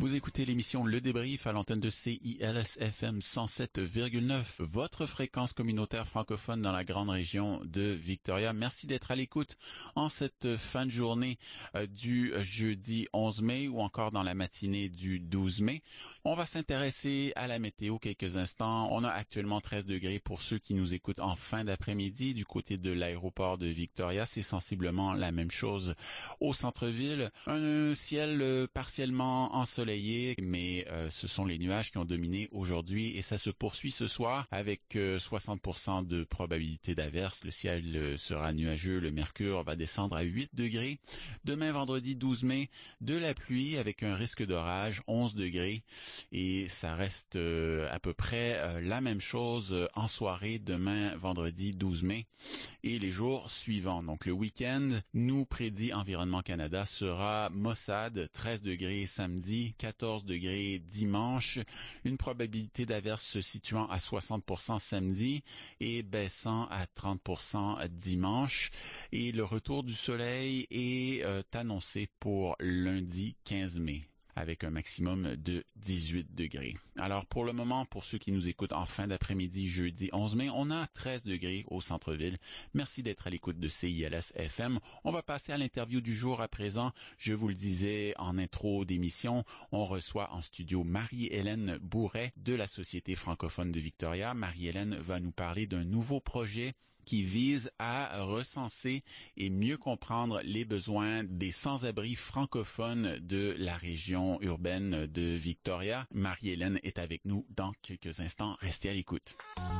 Vous écoutez l'émission Le Débrief à l'antenne de C I L S F M cent sept virgule neuf, votre fréquence communautaire francophone dans la grande région de Victoria. Merci d'être à l'écoute en cette fin de journée euh, du jeudi onze mai ou encore dans la matinée du douze mai. On va s'intéresser à la météo quelques instants. On a actuellement treize degrés pour ceux qui nous écoutent en fin d'après-midi du côté de l'aéroport de Victoria. C'est sensiblement la même chose au centre-ville. Un ciel euh, partiellement ensoleillé, mais euh, ce sont les nuages qui ont dominé aujourd'hui et ça se poursuit ce soir avec euh, soixante pour cent de probabilité d'averse. Le ciel euh, sera nuageux, le mercure va descendre à huit degrés. Demain, vendredi douze mai, de la pluie avec un risque d'orage, onze degrés. Et ça reste euh, à peu près euh, la même chose euh, en soirée, demain, vendredi douze mai. Et les jours suivants, donc le week-end, nous prédit Environnement Canada, sera maussade, treize degrés samedi, quatorze degrés dimanche, une probabilité d'averse se situant à soixante pour cent samedi et baissant à trente pour cent dimanche. Et le retour du soleil est euh, annoncé pour lundi quinze mai, avec un maximum de dix-huit degrés. Alors pour le moment, pour ceux qui nous écoutent en fin d'après-midi, jeudi onze mai, on a treize degrés au centre-ville. Merci d'être à l'écoute de C I L S F M. On va passer à l'interview du jour à présent. Je vous le disais en intro d'émission, on reçoit en studio Marie-Hélène Bourret de la Société francophone de Victoria. Marie-Hélène va nous parler d'un nouveau projet qui vise à recenser et mieux comprendre les besoins des sans-abri francophones de la région urbaine de Victoria. Marie-Hélène est avec nous dans quelques instants. Restez à l'écoute.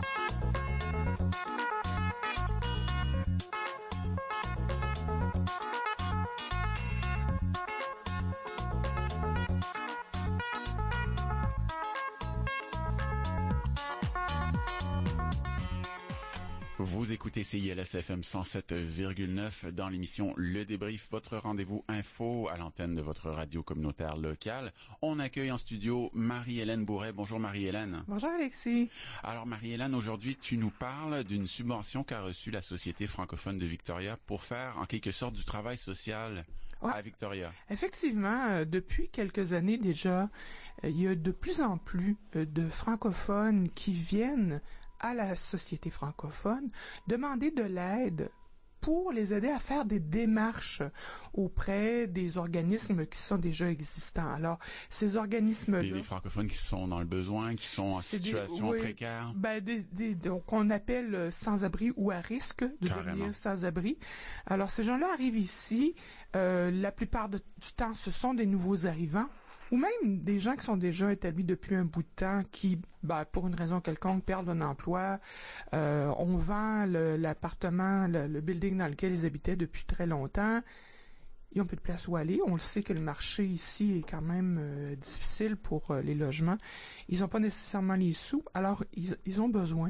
Vous écoutez C I L S F M cent sept virgule neuf dans l'émission Le Débrief, votre rendez-vous info à l'antenne de votre radio communautaire locale. On accueille en studio Marie-Hélène Bourret. Bonjour Marie-Hélène. Bonjour Alexis. Alors Marie-Hélène, aujourd'hui tu nous parles d'une subvention qu'a reçue la Société francophone de Victoria pour faire en quelque sorte du travail social ouais. à Victoria. Effectivement, euh, depuis quelques années déjà, euh, il y a de plus en plus euh, de francophones qui viennent à la Société francophone, demander de l'aide pour les aider à faire des démarches auprès des organismes qui sont déjà existants. Alors, ces organismes-là... Des, des francophones qui sont dans le besoin, qui sont en situation des, oui, précaire. Ben, des, des, donc, on appelle sans-abri ou à risque de Carrément. devenir sans-abri. Alors, ces gens-là arrivent ici. Euh, la plupart de, du temps, ce sont des nouveaux arrivants. Ou même des gens qui sont déjà établis depuis un bout de temps, qui, ben, pour une raison quelconque, perdent un emploi. Euh, on vend le, l'appartement, le, le building dans lequel ils habitaient depuis très longtemps. Ils n'ont plus de place où aller. On le sait que le marché ici est quand même euh, difficile pour euh, les logements. Ils n'ont pas nécessairement les sous, alors ils, ils ont besoin.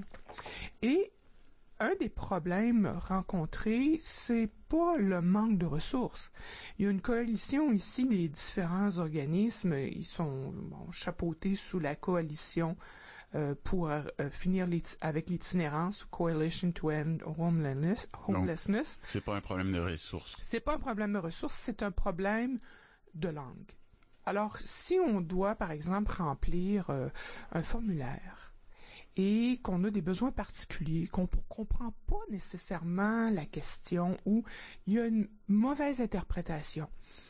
Et un des problèmes rencontrés, c'est pas le manque de ressources. Il y a une coalition ici des différents organismes. Ils sont bon, chapeautés sous la coalition euh, pour euh, finir l'it- avec l'itinérance, Coalition to End Homelessness. homelessness. Donc, c'est pas un problème de ressources. C'est pas un problème de ressources, c'est un problème de langue. Alors, si on doit, par exemple, remplir euh, un formulaire, et qu'on a des besoins particuliers, qu'on ne comprend pas nécessairement la question ou il y a une mauvaise interprétation,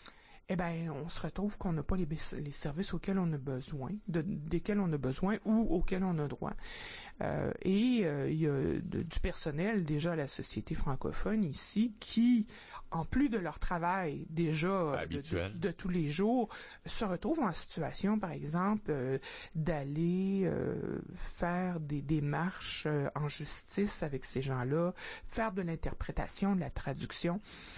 eh bien, on se retrouve qu'on n'a pas les, les services auxquels on a besoin, de, desquels on a besoin ou auxquels on a droit. Euh, et euh, il y a de, du personnel déjà à la Société francophone ici qui, en plus de leur travail déjà de, de, de tous les jours, se retrouvent en situation, par exemple, euh, d'aller euh, faire des démarches euh, en justice avec ces gens-là, faire de l'interprétation, de la traduction.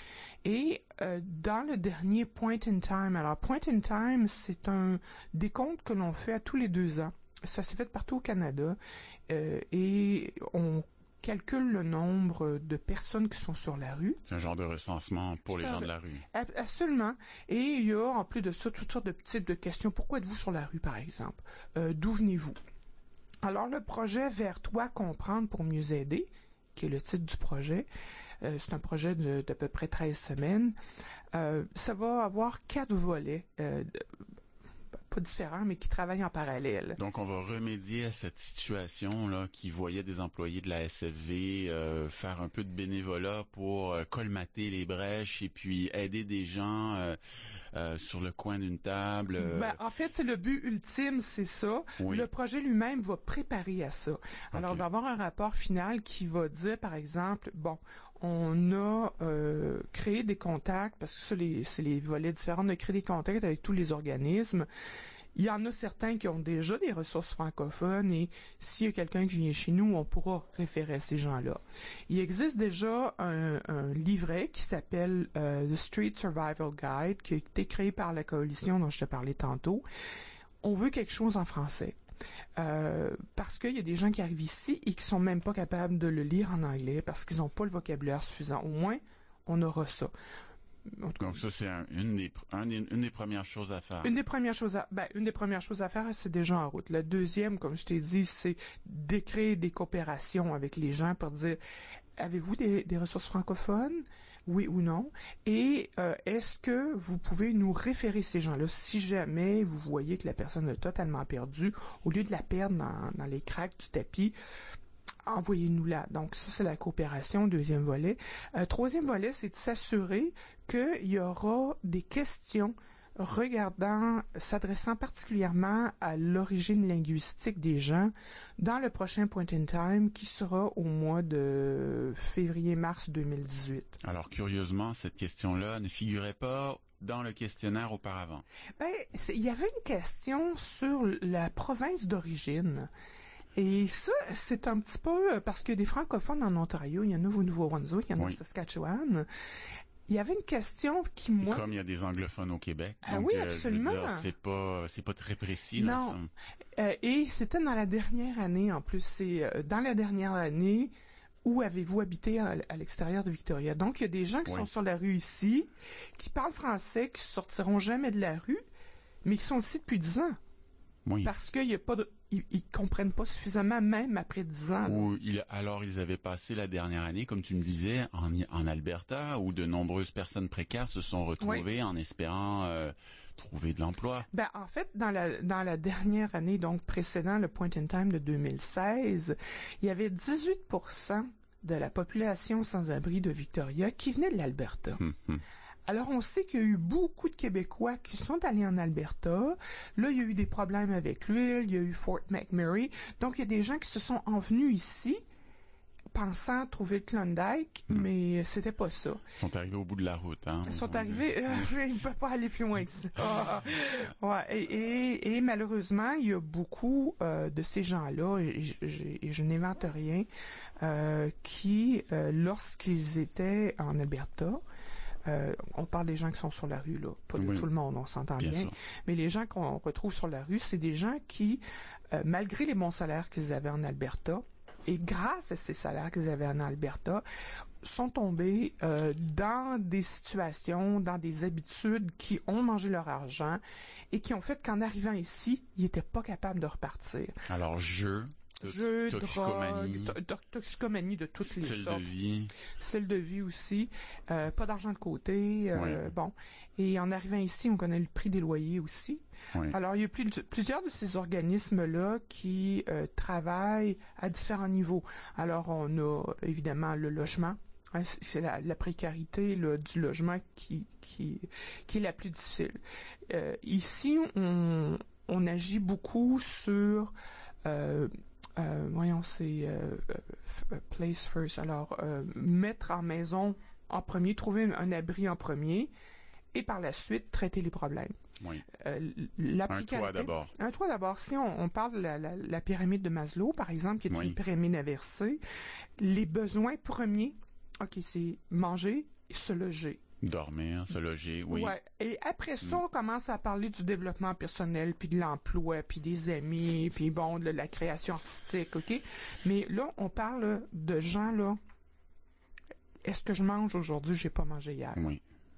Et euh, dans le dernier Point in Time, alors Point in Time, c'est un décompte que l'on fait à tous les deux ans. Ça s'est fait partout au Canada euh, et on calcule le nombre de personnes qui sont sur la rue. C'est un genre de recensement pour les gens de la rue. Absolument. Et il y a en plus de ça toutes sortes de types de questions. Pourquoi êtes-vous sur la rue, par exemple? Euh, d'où venez-vous? Alors le projet Vers toi comprendre pour mieux aider, qui est le titre du projet, Euh, c'est un projet de, d'à peu près treize semaines. Euh, ça va avoir quatre volets. Euh, pas différents, mais qui travaillent en parallèle. Donc, on va remédier à cette situation-là qui voyait des employés de la S F V euh, faire un peu de bénévolat pour euh, colmater les brèches et puis aider des gens euh, euh, sur le coin d'une table. Euh... Ben, en fait, c'est le but ultime, c'est ça. Oui. Le projet lui-même va préparer à ça. Alors, Okay. on va avoir un rapport final qui va dire, par exemple, bon, on a euh, créé des contacts, parce que ça, les, c'est les volets différents, on a créé des contacts avec tous les organismes. Il y en a certains qui ont déjà des ressources francophones et s'il y a quelqu'un qui vient chez nous, on pourra référer à ces gens-là. Il existe déjà un, un livret qui s'appelle euh, The Street Survival Guide, qui a été créé par la coalition dont je te parlais tantôt. On veut quelque chose en français. Euh, parce qu'il y a des gens qui arrivent ici et qui sont même pas capables de le lire en anglais parce qu'ils n'ont pas le vocabulaire suffisant. Au moins, on aura ça. Donc ça, c'est un, une, des, un, une des premières choses à faire. Une des premières choses à, ben, une des premières choses à faire, c'est déjà en route. La deuxième, comme je t'ai dit, c'est d'écrire des coopérations avec les gens pour dire, avez-vous des, des ressources francophones? Oui ou non? Et euh, est-ce que vous pouvez nous référer ces gens-là si jamais vous voyez que la personne est totalement perdue, au lieu de la perdre dans, dans les cracks du tapis, envoyez-nous là. Donc ça, c'est la coopération, deuxième volet. Euh, troisième volet, c'est de s'assurer qu'il y aura des questions regardant, s'adressant particulièrement à l'origine linguistique des gens dans le prochain Point in Time qui sera au mois de février-mars deux mille dix-huit. Alors, curieusement, cette question-là ne figurait pas dans le questionnaire auparavant. Ben, il y avait une question sur la province d'origine. Et ça, c'est un petit peu, parce que des francophones en Ontario, il y en a au Nouveau-Brunswick, il y en a Oui. au Saskatchewan. Il y avait une question qui, moi... Comme il y a des anglophones au Québec. Ah donc, oui, euh, absolument. je veux dire, c'est pas, c'est pas très précis. Là, Non. ça. Euh, et c'était dans la dernière année, en plus. C'est euh, dans la dernière année, où avez-vous habité à, à l'extérieur de Victoria? Donc, il y a des gens qui Oui. sont sur la rue ici, qui parlent français, qui sortiront jamais de la rue, mais qui sont ici depuis dix ans. Oui. Parce qu'il y a pas de... Ils, ils comprennent pas suffisamment, même après dix ans. Ou il, alors ils avaient passé la dernière année, comme tu me disais, en, en Alberta, où de nombreuses personnes précaires se sont retrouvées Oui. en espérant euh, trouver de l'emploi. Ben, en fait, dans la, dans la dernière année, donc précédant le Point in Time de deux mille seize, il y avait dix-huit pour cent de la population sans-abri de Victoria qui venait de l'Alberta. Hum, hum. Alors, on sait qu'il y a eu beaucoup de Québécois qui sont allés en Alberta. Là, il y a eu des problèmes avec l'huile, il y a eu Fort McMurray. Donc, il y a des gens qui se sont envenus ici pensant trouver le Klondike, Mm. mais c'était pas ça. Ils sont arrivés au bout de la route. Hein. Ils sont arrivés... Euh, ils ne peuvent pas aller plus loin que ça. Ah. Ouais, et, et, et malheureusement, il y a beaucoup euh, de ces gens-là, et je, je- et je n'invente rien, euh, qui, euh, lorsqu'ils étaient en Alberta, Euh, on parle des gens qui sont sur la rue, là. Pas de Oui. tout le monde, on s'entend Bien bien. sûr. Mais les gens qu'on retrouve sur la rue, c'est des gens qui, euh, malgré les bons salaires qu'ils avaient en Alberta, et grâce à ces salaires qu'ils avaient en Alberta, sont tombés euh, dans des situations, dans des habitudes qui ont mangé leur argent et qui ont fait qu'en arrivant ici, ils n'étaient pas capables de repartir. Alors, jeu, to- Jeux, toxicomanie, drogue, to- to- toxicomanie de toutes les style sortes. de vie. Style de vie aussi, euh, pas d'argent de côté, euh, Oui. bon. Et en arrivant ici, on connaît le prix des loyers aussi. Oui. Alors, il y a plus, plusieurs de ces organismes-là qui euh, travaillent à différents niveaux. Alors, on a évidemment le logement. Hein, c'est c'est la, la précarité là, du logement qui, qui, qui est la plus difficile. Euh, ici, on, on agit beaucoup sur... Euh, Euh, voyons, c'est euh, euh, place first. Alors, euh, mettre en maison en premier, trouver un, un abri en premier, et par la suite, traiter les problèmes. Oui. Euh, la Un précarité- toit d'abord. Un toit d'abord. Si on, on parle de la, la, la pyramide de Maslow, par exemple, qui est Oui. une pyramide inversée, les besoins premiers, OK, c'est manger et se loger. Dormir, se loger, oui. Ouais. Et après ça, Mm. on commence à parler du développement personnel, puis de l'emploi, puis des amis, puis bon, de la création artistique, OK? Mais là, on parle de gens, là, est-ce que je mange aujourd'hui? J'ai pas mangé hier. Oui.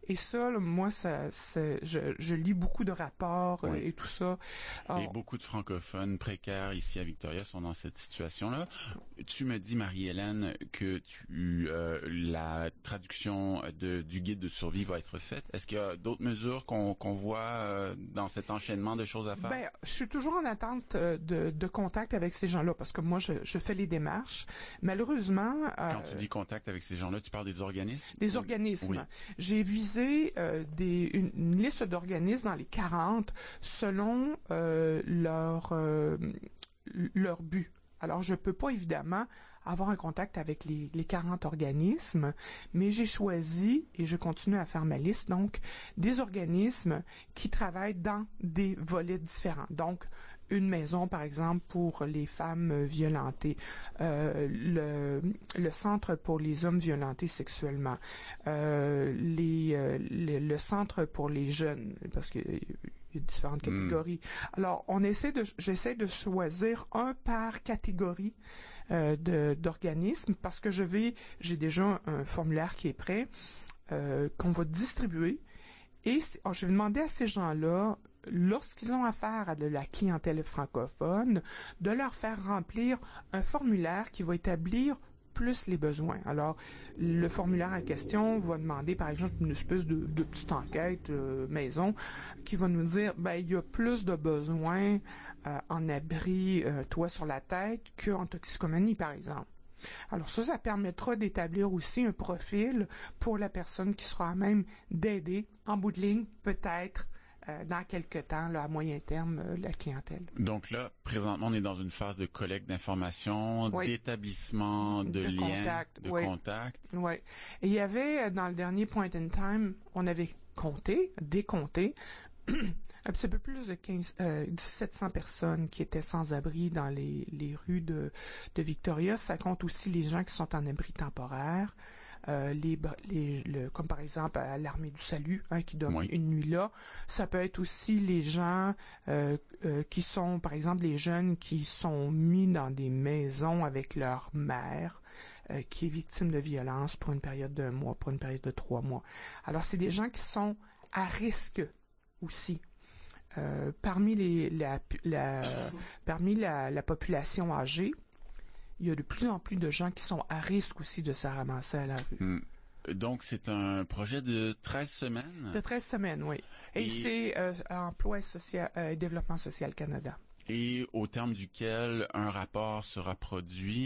Et ça, là, moi, ça, c'est, je, je lis beaucoup de rapports Oui. euh, et tout ça. Et Alors, beaucoup de francophones précaires ici à Victoria sont dans cette situation-là. Tu me dis, Marie-Hélène, que tu euh, la traduction de, du guide de survie va être faite. Est-ce qu'il y a d'autres mesures qu'on qu'on voit euh, dans cet enchaînement de choses à faire? ben, je suis toujours en attente euh, de, de contact avec ces gens-là parce que moi, je, je fais les démarches. Malheureusement, euh, Quand tu dis contact avec ces gens-là, tu parles des organismes? des organismes. Oui. J'ai visé euh, des, une, une liste d'organismes dans les quarante selon euh, leur euh, leur but. Alors, je peux pas évidemment avoir un contact avec les, les quarante organismes, mais j'ai choisi, et je continue à faire ma liste, donc, des organismes qui travaillent dans des volets différents. Donc, une maison, par exemple, pour les femmes violentées, euh, le, le centre pour les hommes violentés sexuellement, euh, les, euh, le, le centre pour les jeunes, parce que il y a différentes catégories. Mm. Alors, on essaie de, j'essaie de choisir un par catégorie euh, de, d'organismes parce que je vais, j'ai déjà un, un formulaire qui est prêt euh, qu'on va distribuer et oh, je vais demander à ces gens-là, lorsqu'ils ont affaire à de la clientèle francophone, de leur faire remplir un formulaire qui va établir plus les besoins. Alors, le formulaire en question va demander, par exemple, une espèce de, de petite enquête euh, maison qui va nous dire, ben, il y a plus de besoins euh, en abri, euh, toit sur la tête, qu'en toxicomanie, par exemple. Alors ça, ça permettra d'établir aussi un profil pour la personne qui sera à même d'aider, en bout de ligne, peut-être, euh, dans quelques temps, là, à moyen terme, euh, la clientèle. Donc là, présentement, on est dans une phase de collecte d'informations, oui. d'établissement de, de liens, contact, de oui. contact. Oui. Et il y avait, dans le dernier point in time, on avait compté, décompté, un petit peu plus de quinze, euh, dix-sept cents personnes qui étaient sans abri dans les, les rues de, de Victoria. Ça compte aussi les gens qui sont en abri temporaire. Euh, les, les, le, comme par exemple à l'Armée du Salut, hein, qui donne oui. une nuit là. Ça peut être aussi les gens euh, euh, qui sont, par exemple, les jeunes qui sont mis dans des maisons avec leur mère, euh, qui est victime de violence pour une période d'un mois, pour une période de trois mois. Alors, c'est des gens qui sont à risque aussi. Euh, parmi les, la, la, parmi la, la population âgée, il y a de plus en plus de gens qui sont à risque aussi de se ramasser à la rue. Mmh. Donc, c'est un projet de treize semaines? De treize semaines, oui. Et, et c'est euh, Emploi social, euh, Développement social Canada. Et au terme duquel un rapport sera produit